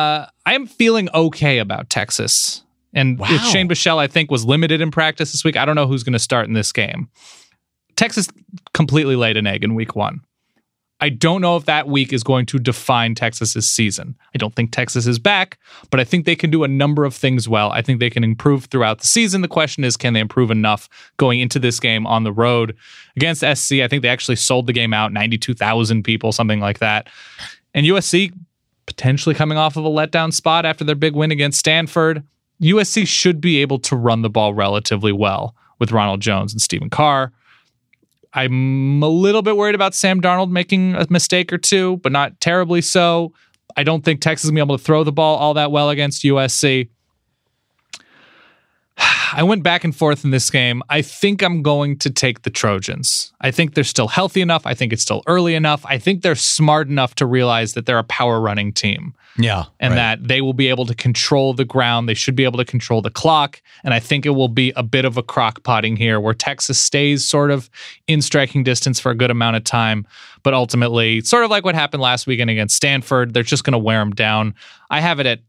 am feeling okay about Texas. And if Shane Buechele, I think, was limited in practice this week, I don't know who's going to start in this game. Texas completely laid an egg in week 1. I don't know if that week is going to define Texas's season. I don't think Texas is back, but I think they can do a number of things well. I think they can improve throughout the season. The question is, can they improve enough going into this game on the road against SC? I think they actually sold the game out, 92,000 people, something like that. And USC potentially coming off of a letdown spot after their big win against Stanford. USC should be able to run the ball relatively well with Ronald Jones and Stephen Carr. I'm a little bit worried about Sam Darnold making a mistake or two, but not terribly so. I don't think Texas is going to be able to throw the ball all that well against USC. I went back and forth in this game. I think I'm going to take the Trojans. I think they're still healthy enough. I think it's still early enough. I think they're smart enough to realize that they're a power running team. Yeah. And that they will be able to control the ground. They should be able to control the clock. And I think it will be a bit of a crock-potting here where Texas stays sort of in striking distance for a good amount of time. But ultimately, sort of like what happened last weekend against Stanford, they're just going to wear them down. I have it at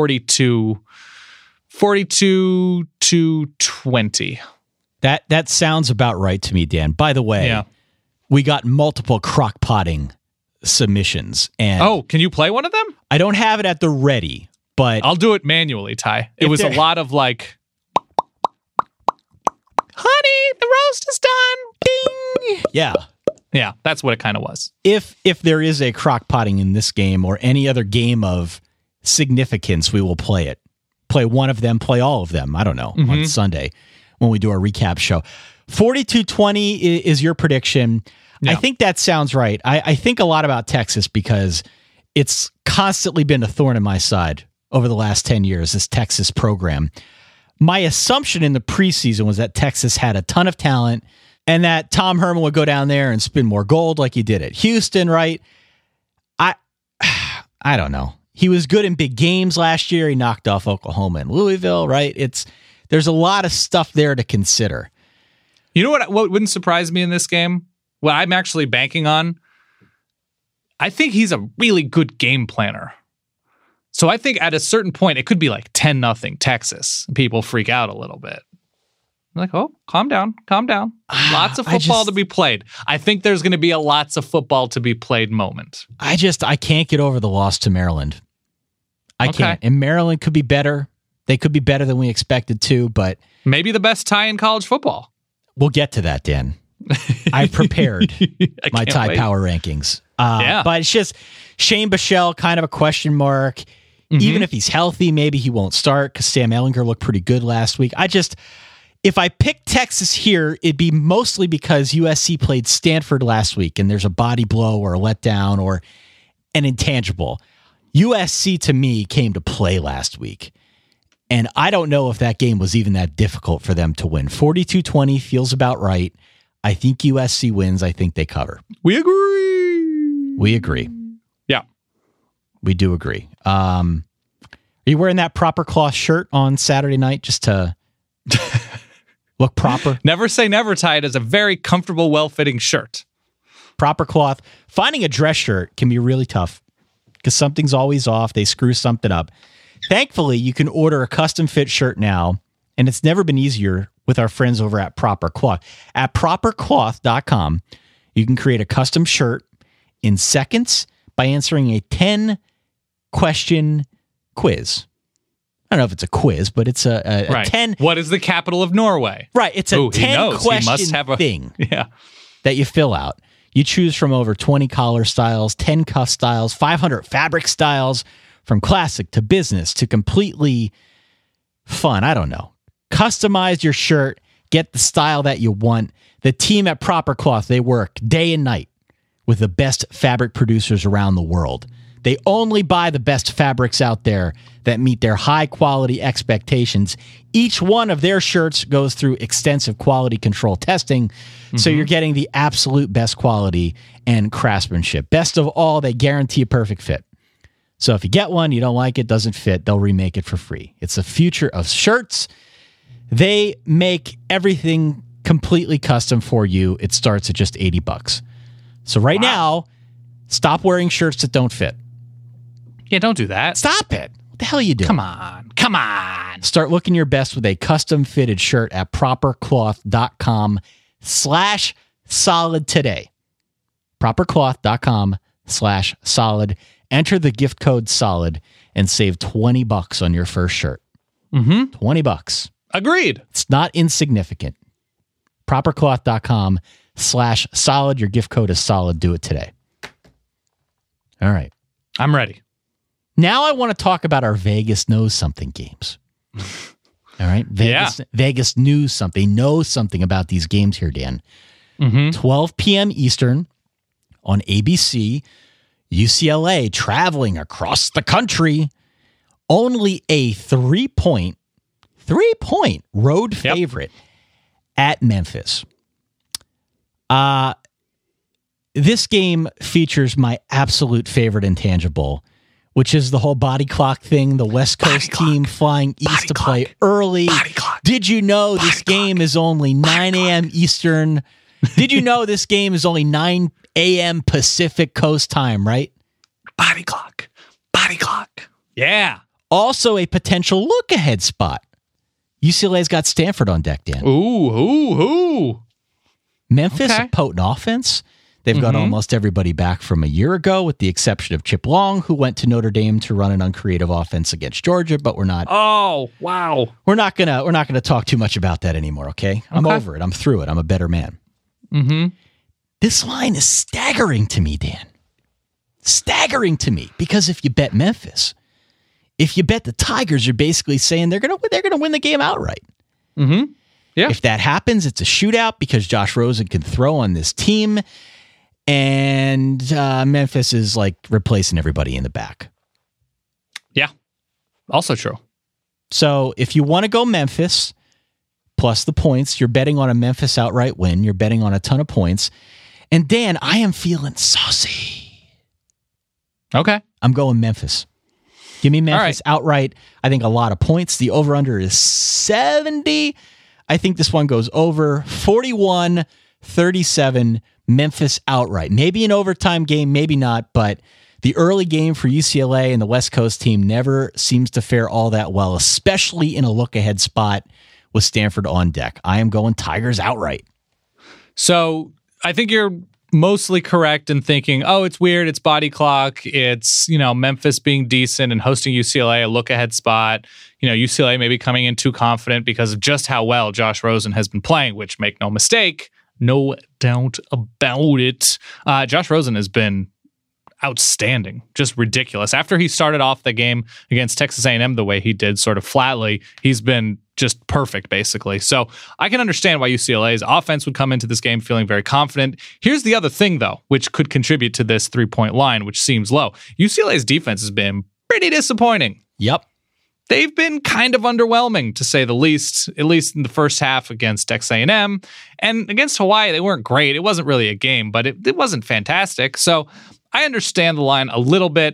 42-20. That sounds about right to me, Dan. By the way, we got multiple crock-potting submissions. And can you play one of them? I don't have it at the ready, but I'll do it manually, Ty. It was a lot of like, honey, the roast is done. Ding. Yeah. Yeah, that's what it kind of was. If there is a crock potting in this game or any other game of significance, we will play it. Play one of them, play all of them. I don't know, on Sunday when we do our recap show. 42-20 is your prediction. Yeah. I think that sounds right. I think a lot about Texas because it's constantly been a thorn in my side over the last 10 years, this Texas program. My assumption in the preseason was that Texas had a ton of talent and that Tom Herman would go down there and spin more gold like he did at Houston, right? I don't know. He was good in big games last year. He knocked off Oklahoma and Louisville, right? There's a lot of stuff there to consider. You know what wouldn't surprise me in this game? What I'm actually banking on? I think he's a really good game planner. So I think at a certain point, it could be like 10-0 Texas. People freak out a little bit. I'm like, oh, calm down. Lots of football to be played. I think there's going to be a lots of football to be played moment. I can't get over the loss to Maryland. I can't. And Maryland could be better. They could be better than we expected to, but... Maybe the best tie in college football. We'll get to that, Dan. I prepared my tie power rankings. But it's just Shane Buechele, kind of a question mark. Mm-hmm. Even if he's healthy, maybe he won't start because Sam Ehlinger looked pretty good last week. If I pick Texas here, it'd be mostly because USC played Stanford last week and there's a body blow or a letdown or an intangible. USC, to me, came to play last week. And I don't know if that game was even that difficult for them to win. 42-20 feels about right. I think USC wins. I think they cover. We agree. Yeah. We do agree. Are you wearing that proper cloth shirt on Saturday night just to look proper? Never say never, Ty. It is a very comfortable, well-fitting shirt. Proper cloth. Finding a dress shirt can be really tough because something's always off. They screw something up. Thankfully, you can order a custom fit shirt now, and it's never been easier with our friends over at Proper Cloth. At propercloth.com, you can create a custom shirt in seconds by answering a 10-question quiz. I don't know if it's a quiz, but it's a 10... What is the capital of Norway? Right, it's a 10-question thing that you fill out. You choose from over 20 collar styles, 10 cuff styles, 500 fabric styles, from classic to business to completely fun. I don't know. Customize your shirt. Get the style that you want. The team at Proper Cloth, they work day and night with the best fabric producers around the world. They only buy the best fabrics out there that meet their high quality expectations. Each one of their shirts goes through extensive quality control testing, so you're getting the absolute best quality and craftsmanship. Best of all, they guarantee a perfect fit. So if you get one, you don't like it, doesn't fit, they'll remake it for free. It's the future of shirts. They make everything completely custom for you. It starts at just $80. So now, stop wearing shirts that don't fit. Yeah, don't do that. Stop it. What the hell are you doing? Come on. Start looking your best with a custom fitted shirt at propercloth.com/solid today. propercloth.com/solid. Enter the gift code SOLID and save $20 on your first shirt. $20. Agreed. It's not insignificant. propercloth.com/solid. Your gift code is SOLID. Do it today. All right. I'm ready. Now I want to talk about our Vegas Knows Something games. All right. Vegas knows something about these games here, Dan. 12 p.m. Eastern on ABC. UCLA traveling across the country. Only a three-point road favorite at Memphis. This game features my absolute favorite intangible, which is the whole body clock thing. The West Coast team flying east to play early. Did you know this game is only 9 a.m. Eastern? Did you know this game is only 9 a.m. Pacific Coast time, right? Body clock. Yeah. Also a potential look-ahead spot. UCLA's got Stanford on deck, Dan. Ooh. Memphis, a potent offense. They've got almost everybody back from a year ago, with the exception of Chip Long, who went to Notre Dame to run an uncreative offense against Georgia. But we're not. Oh, wow. We're not gonna talk too much about that anymore. Okay, I'm over it. I'm through it. I'm a better man. This line is staggering to me, Dan. Staggering to me, because if you bet Memphis, if you bet the Tigers, you're basically saying they're gonna win the game outright. Mm-hmm. Yeah. If that happens, it's a shootout because Josh Rosen can throw on this team, and Memphis is like replacing everybody in the back. Yeah, also true. So if you want to go Memphis plus the points, you're betting on a Memphis outright win. You're betting on a ton of points. And Dan, I am feeling saucy. Okay. I'm going Memphis. Give me Memphis outright. I think a lot of points. The over-under is 70. I think this one goes over 41-37, Memphis outright. Maybe an overtime game, maybe not, but the early game for UCLA and the West Coast team never seems to fare all that well, especially in a look-ahead spot with Stanford on deck. I am going Tigers outright. So I think you're mostly correct in thinking, oh, it's weird, it's body clock, it's, Memphis being decent and hosting UCLA, a look-ahead spot. UCLA maybe coming in too confident because of just how well Josh Rosen has been playing, which, make no mistake, no doubt about it. Josh Rosen has been outstanding, just ridiculous. After he started off the game against Texas A&M the way he did, sort of flatly, he's been just perfect, basically. So I can understand why UCLA's offense would come into this game feeling very confident. Here's the other thing, though, which could contribute to this 3-point line, which seems low. UCLA's defense has been pretty disappointing. Yep. They've been kind of underwhelming, to say the least, at least in the first half against Texas A&M. And against Hawaii, they weren't great. It wasn't really a game, but it wasn't fantastic. So I understand the line a little bit.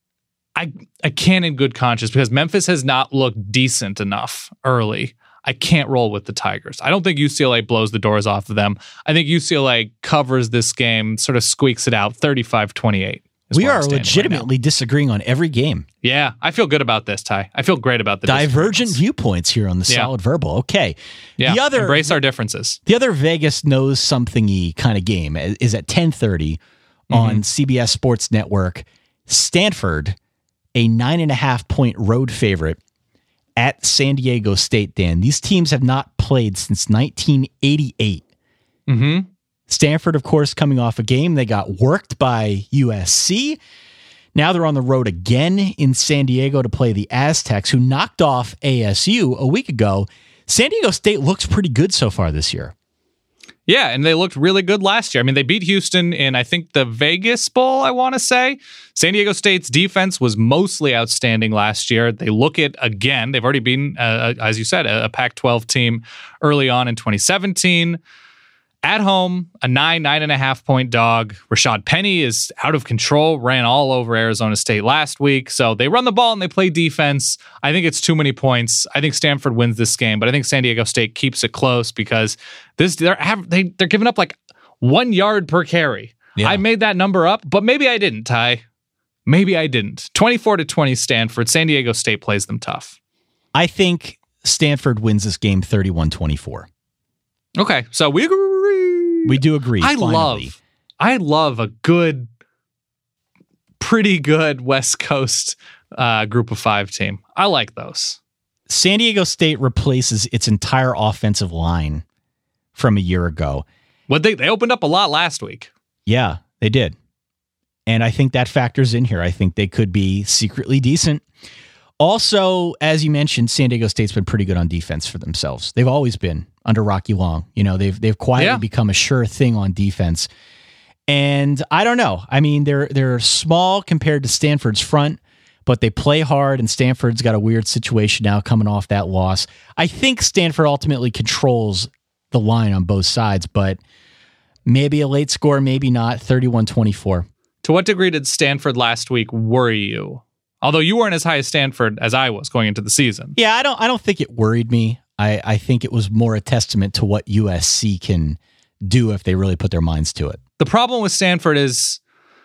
I can't in good conscience, because Memphis has not looked decent enough early. I can't roll with the Tigers. I don't think UCLA blows the doors off of them. I think UCLA covers this game, sort of squeaks it out, 35-28. We are legitimately disagreeing on every game. Yeah, I feel good about this, Ty. I feel great about the divergent viewpoints here on the Solid Verbal. Okay. Yeah, embrace our differences. The other Vegas knows something-y kind of game is at 10:30 on CBS Sports Network. Stanford, a 9.5-point road favorite at San Diego State, Dan. These teams have not played since 1988. Mm-hmm. Stanford, of course, coming off a game. They got worked by USC. Now they're on the road again in San Diego to play the Aztecs, who knocked off ASU a week ago. San Diego State looks pretty good so far this year. Yeah, and they looked really good last year. I mean, they beat Houston in, I think, the Vegas Bowl, I want to say. San Diego State's defense was mostly outstanding last year. They look it again. They've already been, as you said, a Pac-12 team early on in 2017. At home, a 9.5-point dog. Rashad Penny is out of control, ran all over Arizona State last week. So they run the ball and they play defense. I think it's too many points. I think Stanford wins this game, but I think San Diego State keeps it close because they're giving up like 1 yard per carry. Yeah. I made that number up, but maybe I didn't, Ty. Maybe I didn't. 24-20 Stanford. San Diego State plays them tough. I think Stanford wins this game 31-24. Okay, so we agree. We do agree. I love a good, pretty good West Coast group of 5 team. I like those. San Diego State replaces its entire offensive line from a year ago. Well, they opened up a lot last week. Yeah, they did. And I think that factors in here. I think they could be secretly decent. Also, as you mentioned, San Diego State's been pretty good on defense for themselves. They've always been under Rocky Long. They've quietly become a sure thing on defense. And I don't know. I mean, they're small compared to Stanford's front, but they play hard, and Stanford's got a weird situation now coming off that loss. I think Stanford ultimately controls the line on both sides, but maybe a late score, maybe not. 31-24. To what degree did Stanford last week worry you? Although you weren't as high as Stanford as I was going into the season. Yeah, I don't think it worried me. I think it was more a testament to what USC can do if they really put their minds to it. The problem with Stanford is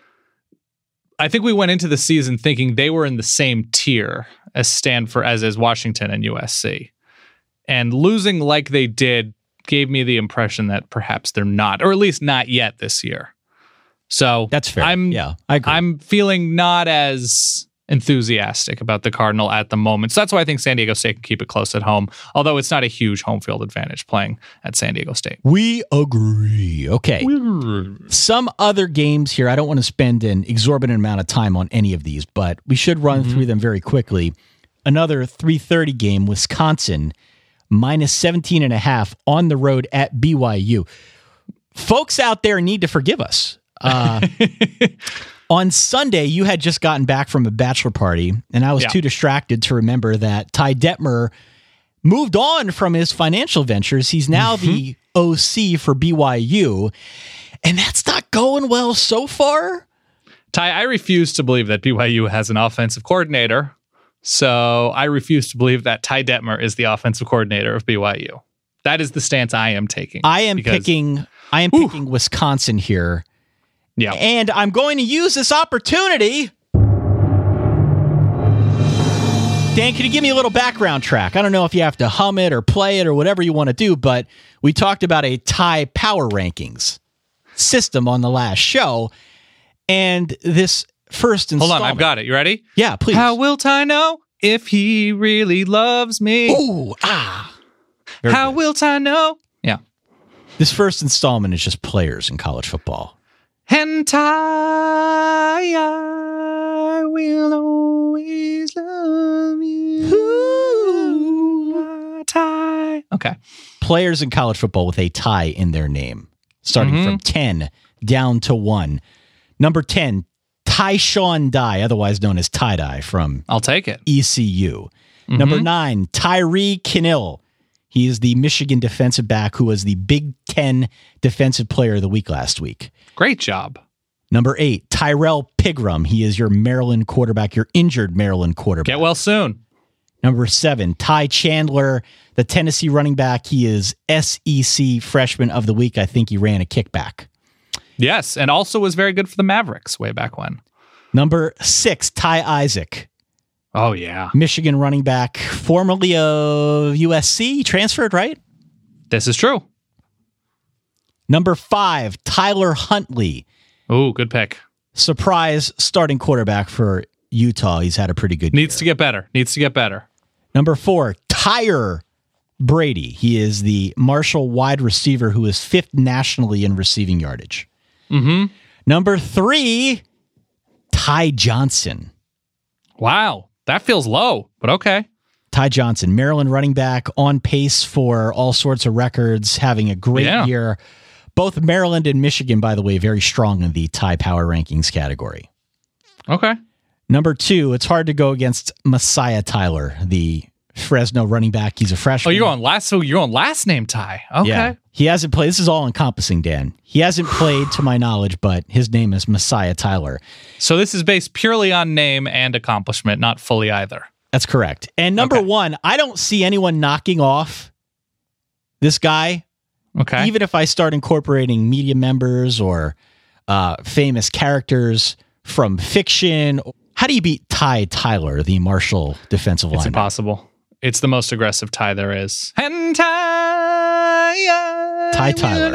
I think we went into the season thinking they were in the same tier as Stanford, as Washington and USC. And losing like they did gave me the impression that perhaps they're not, or at least not yet this year. So that's fair. I agree. I'm feeling not as enthusiastic about the Cardinal at the moment. So that's why I think San Diego State can keep it close at home, although it's not a huge home field advantage playing at San Diego State. We agree. Okay. Some other games here. I don't want to spend an exorbitant amount of time on any of these, but we should run through them very quickly. Another 3:30 game, Wisconsin, minus 17.5 on the road at BYU. Folks out there need to forgive us. On Sunday, you had just gotten back from a bachelor party, and I was too distracted to remember that Ty Detmer moved on from his financial ventures. He's now the OC for BYU, and that's not going well so far. Ty, I refuse to believe that BYU has an offensive coordinator, so I refuse to believe that Ty Detmer is the offensive coordinator of BYU. That is the stance I am taking. I am picking Wisconsin here. Yeah. And I'm going to use this opportunity. Dan, can you give me a little background track? I don't know if you have to hum it or play it or whatever you want to do, but we talked about a Ty Power Rankings system on the last show. And this first installment. Hold on, I've got it. You ready? Yeah, please. How will Ty know if he really loves me? Ooh, How will Ty know? Yeah. This first installment is just players in college football. And Ty, I will always love you. Ooh, Ty. Okay. Players in college football with a tie in their name, starting from 10 down to 1. Number 10, Tyshawn Dye, otherwise known as Tie-Dye from I'll take it. ECU. Number 9, Tyree Kinnell. He is the Michigan defensive back who was the Big Ten Defensive Player of the Week last week. Great job. Number 8, Tyrell Pigram. He is your Maryland quarterback, your injured Maryland quarterback. Get well soon. Number 7, Ty Chandler, the Tennessee running back. He is SEC Freshman of the Week. I think he ran a kickback. Yes, and also was very good for the Mavericks way back when. Number 6, Ty Isaac. Oh, yeah. Michigan running back, formerly of USC, transferred, right? This is true. Number 5, Tyler Huntley. Ooh, good pick. Surprise starting quarterback for Utah. He's had a pretty good Needs year. to get better. Number 4, Tyre Brady. He is the Marshall wide receiver who is 5th nationally in receiving yardage. Number 3, Ty Johnson. Wow. That feels low, but okay. Ty Johnson, Maryland running back, on pace for all sorts of records, having a great year. Both Maryland and Michigan, by the way, very strong in the Ty Power Rankings category. Okay. Number 2, it's hard to go against Messiah Tyler, the Fresno running back. He's a freshman. Oh, you're on last name Ty. Okay. Yeah. He hasn't played. This is all encompassing, Dan. He hasn't played to my knowledge, but his name is Messiah Tyler. So this is based purely on name and accomplishment, not fully either. That's correct. And number 1, I don't see anyone knocking off this guy. Okay. Even if I start incorporating media members or famous characters from fiction. How do you beat Ty Tyler, the Marshall defensive lineman? It's impossible. It's the most aggressive Ty there is. And Ty Tyler.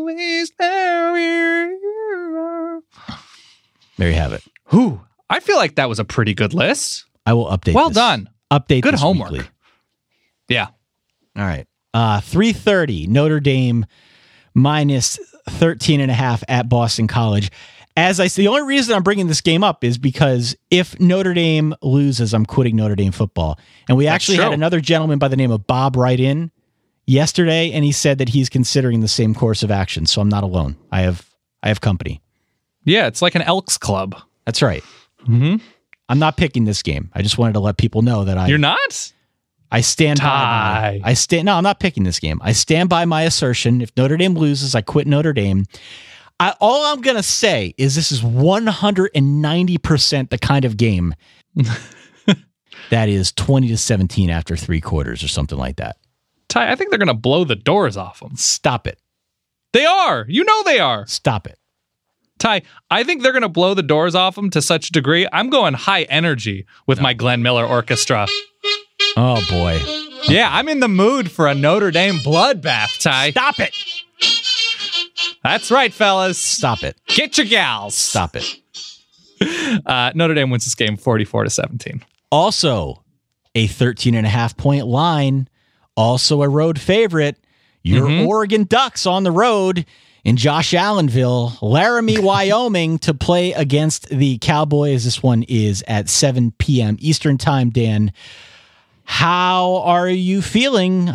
There you have it. Whew. I feel like that was a pretty good list. I will update Well this. done. Update Good this homework. weekly. Yeah. All right. 3:30, Notre Dame minus 13.5 at Boston College. As I say, the only reason I'm bringing this game up is because if Notre Dame loses, I'm quitting Notre Dame football. And we actually had another gentleman by the name of Bob write in yesterday, and he said that he's considering the same course of action. So I'm not alone. I have company. Yeah, it's like an Elks Club. That's right. I'm not picking this game. I just wanted to let people know that You're not? I stand by. No, I'm not picking this game. I stand by my assertion. If Notre Dame loses, I quit Notre Dame. All I'm going to say is this is 190% the kind of game that is 20-17 after 3 quarters or something like that. Ty, I think they're going to blow the doors off them. Stop it. They are. You know they are. Stop it. Ty, I think they're going to blow the doors off them to such a degree. I'm going high energy with my Glenn Miller Orchestra. Oh, boy. Yeah, I'm in the mood for a Notre Dame bloodbath, Ty. Stop it. That's right, fellas. Stop it. Get your gals. Stop it. Notre Dame wins this game 44-17. Also, a 13.5-point line. Also a road favorite. Your Oregon Ducks on the road in Josh Allenville, Laramie, Wyoming, to play against the Cowboys. This one is at 7 p.m. Eastern Time, Dan. How are you feeling?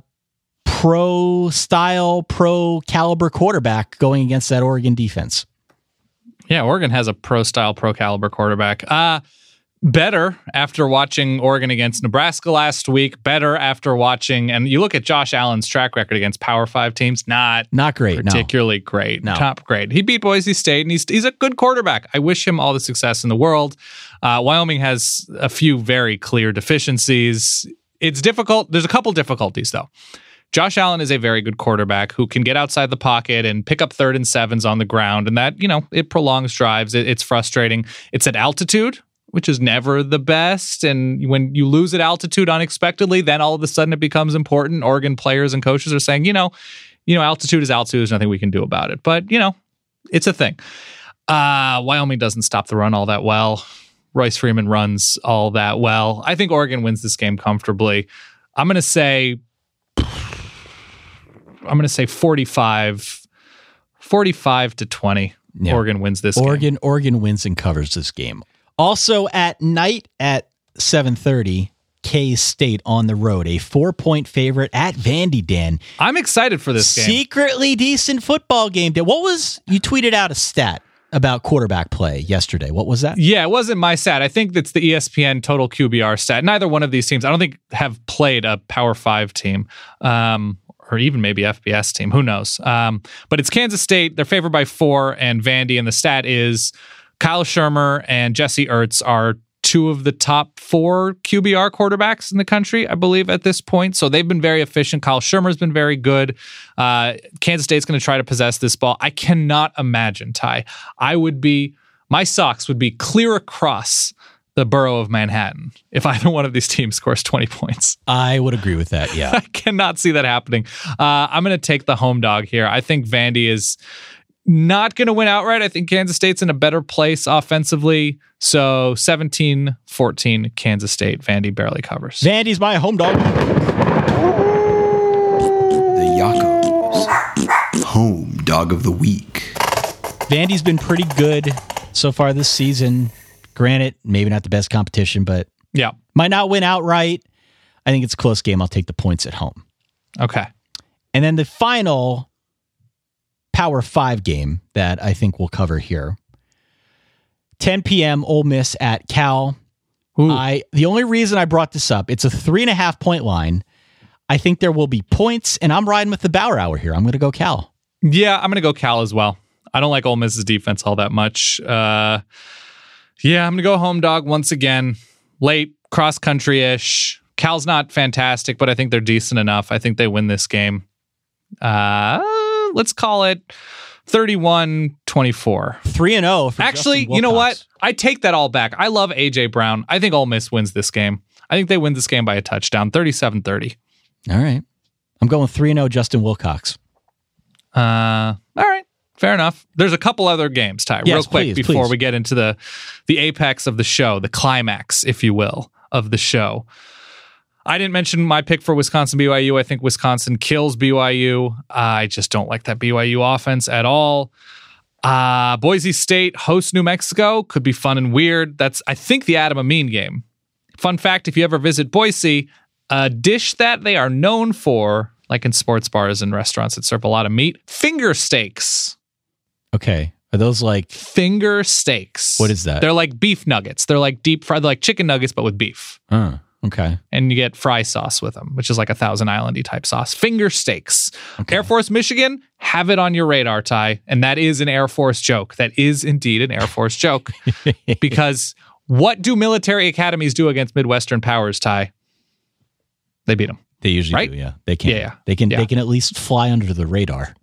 Pro-style, pro-caliber quarterback going against that Oregon defense. Yeah, Oregon has a pro-style, pro-caliber quarterback. Better after watching Oregon against Nebraska last week. Better after watching, and you look at Josh Allen's track record against Power 5 teams, not great, particularly great. No. Top grade. He beat Boise State, and he's a good quarterback. I wish him all the success in the world. Wyoming has a few very clear deficiencies. It's difficult. There's a couple difficulties, though. Josh Allen is a very good quarterback who can get outside the pocket and pick up 3rd and 7s on the ground, and that, it prolongs drives. It's frustrating. It's at altitude, which is never the best. And when you lose at altitude unexpectedly, then all of a sudden it becomes important. Oregon players and coaches are saying, altitude is altitude. There's nothing we can do about it. But, it's a thing. Wyoming doesn't stop the run all that well. Royce Freeman runs all that well. I think Oregon wins this game comfortably. I'm going to say 45-20. Yeah. Oregon wins this game. Oregon wins and covers this game. Also at night at 7:30, K-State on the road, a 4-point favorite at Vandy, Dan. I'm excited for this game. Secretly decent football game. You tweeted out a stat about quarterback play yesterday. What was that? Yeah, it wasn't my stat. I think that's the ESPN total QBR stat. Neither one of these teams, I don't think, have played a Power 5 team. Or even maybe FBS team. Who knows? But it's Kansas State. They're favored by 4, and Vandy. And the stat is Kyle Shermer and Jesse Ertz are 2 of the top 4 QBR quarterbacks in the country, I believe, at this point. So they've been very efficient. Kyle Shermer's been very good. Kansas State's going to try to possess this ball. I cannot imagine, Ty. My socks would be clear across the borough of Manhattan if either one of these teams scores 20 points. I would agree with that, yeah. I cannot see that happening. I'm going to take the home dog here. I think Vandy is not going to win outright. I think Kansas State's in a better place offensively. So 17-14 Kansas State. Vandy barely covers. Vandy's my home dog. The Yakos. Home dog of the week. Vandy's been pretty good so far this season. Granted, maybe not the best competition, but yeah, might not win outright. I think it's a close game. I'll take the points at home. Okay. And then the final Power 5 game that I think we'll cover here. 10 p.m. Ole Miss at Cal. The only reason I brought this up, it's a 3.5-point line. I think there will be points, and I'm riding with the Bauer Hour here. I'm going to go Cal. Yeah, I'm going to go Cal as well. I don't like Ole Miss's defense all that much. Yeah, I'm going to go home dog once again. Late, cross-country-ish. Cal's not fantastic, but I think they're decent enough. I think they win this game. Let's call it 31-24. 3-0. Actually, you know what? I take that all back. I love A.J. Brown. I think Ole Miss wins this game. I think they win this game by a touchdown, 37-30. All right. I'm going 3-0 Justin Wilcox. All right. Fair enough. There's a couple other games, Ty, real quick before we get into the apex of the show, the climax, if you will, of the show. I didn't mention my pick for Wisconsin-BYU. I think Wisconsin kills BYU. I just don't like that BYU offense at all. Boise State hosts New Mexico. Could be fun and weird. That's, I think, the Adam Amin game. Fun fact, if you ever visit Boise, a dish that they are known for, like in sports bars and restaurants that serve a lot of meat, finger steaks. Okay. Are those like finger steaks? What is that? They're like beef nuggets. They're like deep fried, they're like chicken nuggets, but with beef. Okay. And you get fry sauce with them, which is like a Thousand Island-y type sauce. Finger steaks. Okay. Air Force Michigan, have it on your radar, Ty. And that is an Air Force joke. That is indeed an Air Force joke. Because what do military academies do against Midwestern powers, Ty? They beat them. They usually do, yeah. They can. Yeah. They can at least fly under the radar.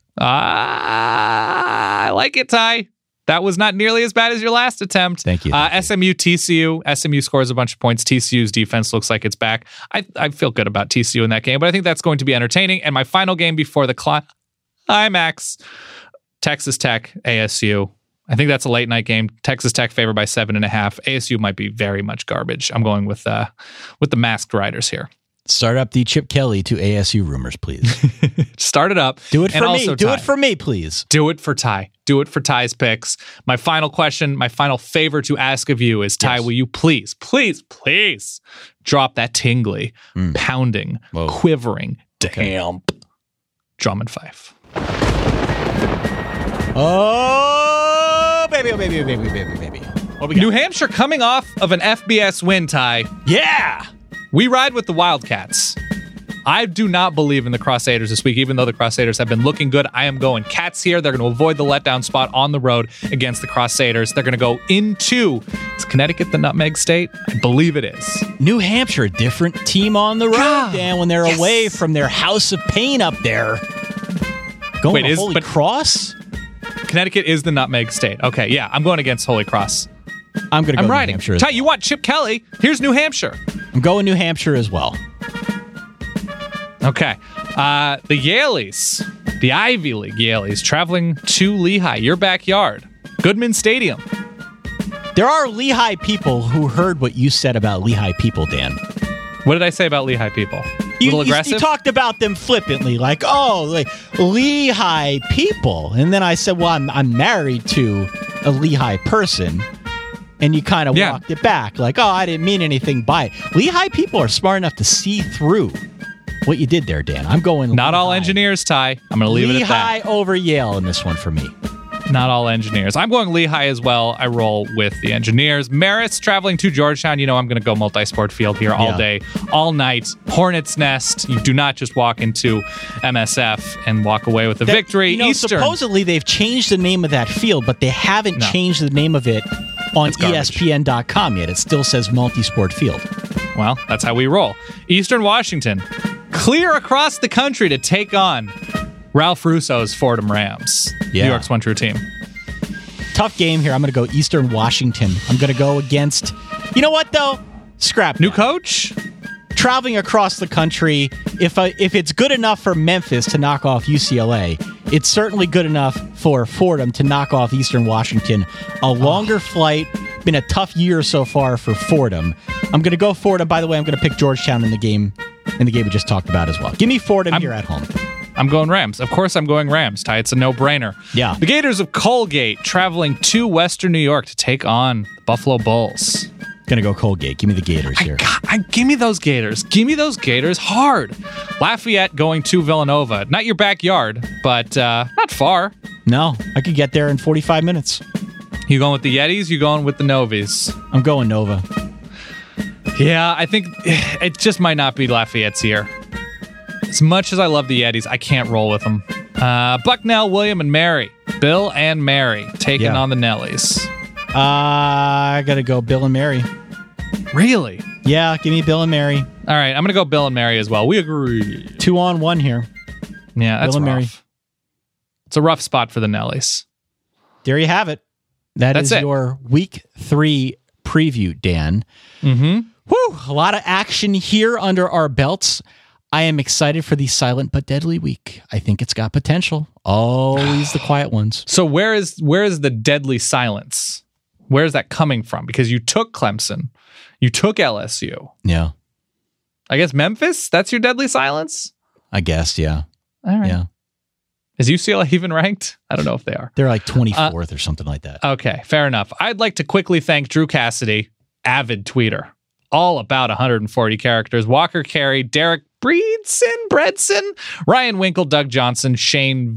I like it, Ty. That was not nearly as bad as your last attempt. Thank you. SMU, TCU. SMU scores a bunch of points. TCU's defense looks like it's back. I feel good about TCU in that game, but I think that's going to be entertaining. And my final game before the climax, Texas Tech, ASU. I think that's a late night game. Texas Tech favored by 7.5. ASU might be very much garbage. I'm going with the Masked Riders here. Start up the Chip Kelly to ASU rumors, please. Start it up. Do it for me. Do Ty. it for me, please. Do it for Ty. Do it for Ty's picks. My final question, my final favor to ask of you is, Ty, will you please drop that tingly, pounding, quivering, damp drum and fife? Oh, baby, oh, baby, oh, baby, baby, baby. What we got? New Hampshire coming off of an FBS win, Ty. Yeah. We ride with the Wildcats. I do not believe in the Crusaders this week, even though the Crusaders have been looking good. I am going Cats here. They're going to avoid the letdown spot on the road against the Crusaders. They're going to go into, is Connecticut the Nutmeg State? I believe it is. New Hampshire, different team on the road, Dan, when they're away from their house of pain up there. Going to Holy Cross? Connecticut is the Nutmeg State. Okay, yeah, I'm going against Holy Cross. I'm going to go New Hampshire. Ty, you want Chip Kelly? Here's New Hampshire. I'm going New Hampshire as well. Okay. The Yaleys, the Ivy League Yaleys, traveling to Lehigh, your backyard, Goodman Stadium. There are Lehigh people who heard what you said about Lehigh people, Dan. What did I say about Lehigh people? A little aggressive? You talked about them flippantly, like, Lehigh people. And then I said, well, I'm married to a Lehigh person. And you kind of walked it back, like, I didn't mean anything by it. Lehigh people are smart enough to see through what you did there, Dan. I'm going Not all engineers, Ty. I'm going to leave it at that. Lehigh over Yale in this one for me. Not all engineers. I'm going Lehigh as well. I roll with the engineers. Marist traveling to Georgetown. You know I'm going to go multi-sport field here all day, all night. Hornets Nest. You do not just walk into MSF and walk away with a victory. Eastern. Supposedly they've changed the name of that field, but they haven't changed the name of it on ESPN.com yet. It still says multi-sport field. Well, that's how we roll. Eastern Washington, clear across the country to take on Ralph Russo's Fordham Rams, New York's one true team. Tough game here. I'm going to go Eastern Washington. I'm going to go against, you know what, though? Scrap New that. coach? Traveling across the country, if it's good enough for Memphis to knock off UCLA, it's certainly good enough for Fordham to knock off Eastern Washington. A longer flight, been a tough year so far for Fordham. I'm going to go Fordham. By the way, I'm going to pick Georgetown in the game we just talked about as well. Give me Fordham here at home. I'm going Rams. Of course I'm going Rams, Ty. It's a no-brainer. Yeah. The Gators of Colgate traveling to Western New York to take on the Buffalo Bulls. Gonna go Colgate. Give me the Gators here. Give me those Gators. Give me those Gators hard. Lafayette going to Villanova. Not your backyard, but not far. No, I could get there in 45 minutes. You going with the Yetis? You going with the Novies? I'm going Nova. Yeah, I think it just might not be Lafayette's year. As much as I love the Yetis, I can't roll with them. Bucknell, William, and Mary. Bill and Mary taking on the Nellies. I gotta go Bill and Mary. Really? Yeah, give me Bill and Mary. All right, I'm gonna go Bill and Mary as well. We agree. 2-on-1 here. Yeah, that's Bill and rough. Mary. It's a rough spot for the Nellies. There you have it. That's your Week 3 preview, Dan. Mm-hmm. Whew, a lot of action here under our belts. I am excited for the silent but deadly week. I think it's got potential. Always the quiet ones. So where is the deadly silence? Where is that coming from? Because you took Clemson. You took LSU. Yeah. I guess Memphis? That's your deadly silence? I guess, yeah. All right. Yeah. Is UCLA even ranked? I don't know if they are. They're like 24th or something like that. Okay, fair enough. I'd like to quickly thank Drew Cassidy, avid tweeter. All about 140 characters. Walker Carey, Derek Bredson, Ryan Winkle, Doug Johnson, Shane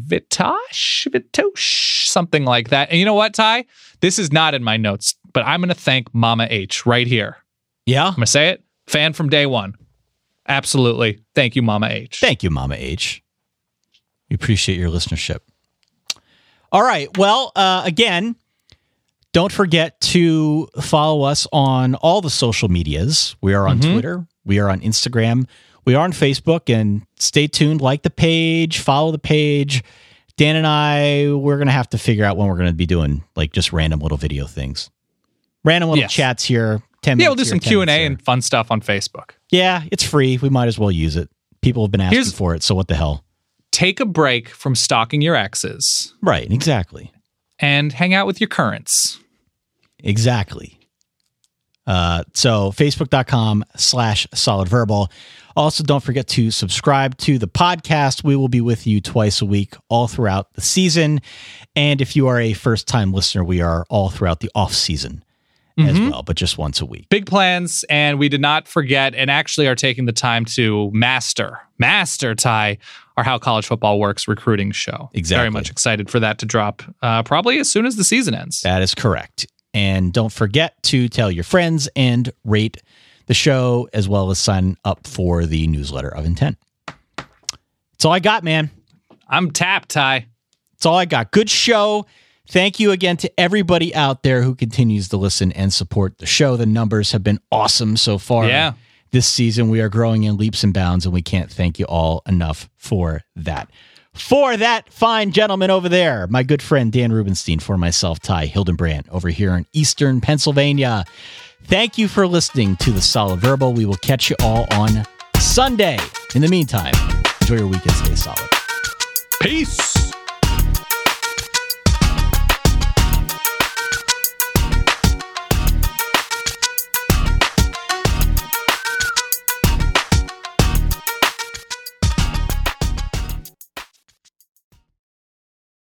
Vitosh, something like that. And you know what, Ty? This is not in my notes, but I'm going to thank Mama H right here. Yeah? I'm going to say it. Fan from day one. Absolutely. Thank you, Mama H. Thank you, Mama H. We appreciate your listenership. All right. Well, again, don't forget to follow us on all the social medias. We are on Twitter. We are on Instagram. We are on Facebook. And stay tuned. Like the page. Follow the page. Dan and I, we're going to have to figure out when we're going to be doing like just random little video things. Random little chats here. 10 minutes. Yeah, we'll do some Q&A and fun stuff on Facebook. Yeah, it's free. We might as well use it. People have been asking for it, so what the hell? Take a break from stalking your exes. Right, exactly. and hang out with your currents. Exactly. So facebook.com/solidverbal. Also, don't forget to subscribe to the podcast. We will be with you twice a week all throughout the season. And if you are a first-time listener, we are all throughout the off-season as well, but just once a week. Big plans, and we did not forget and actually are taking the time to master, Ty, our How College Football Works recruiting show. Exactly. Very much excited for that to drop probably as soon as the season ends. That is correct. And don't forget to tell your friends and rate the show, as well as sign up for the newsletter of intent. That's all I got, man. I'm tapped, Ty. That's all I got. Good show. Thank you again to everybody out there who continues to listen and support the show. The numbers have been awesome so far. Yeah. This season, we are growing in leaps and bounds, and we can't thank you all enough for that. For that fine gentleman over there, my good friend Dan Rubenstein, for myself, Ty Hildenbrandt, over here in Eastern Pennsylvania. Thank you for listening to The Solid Verbal. We will catch you all on Sunday. In the meantime, enjoy your weekend. Stay solid. Peace.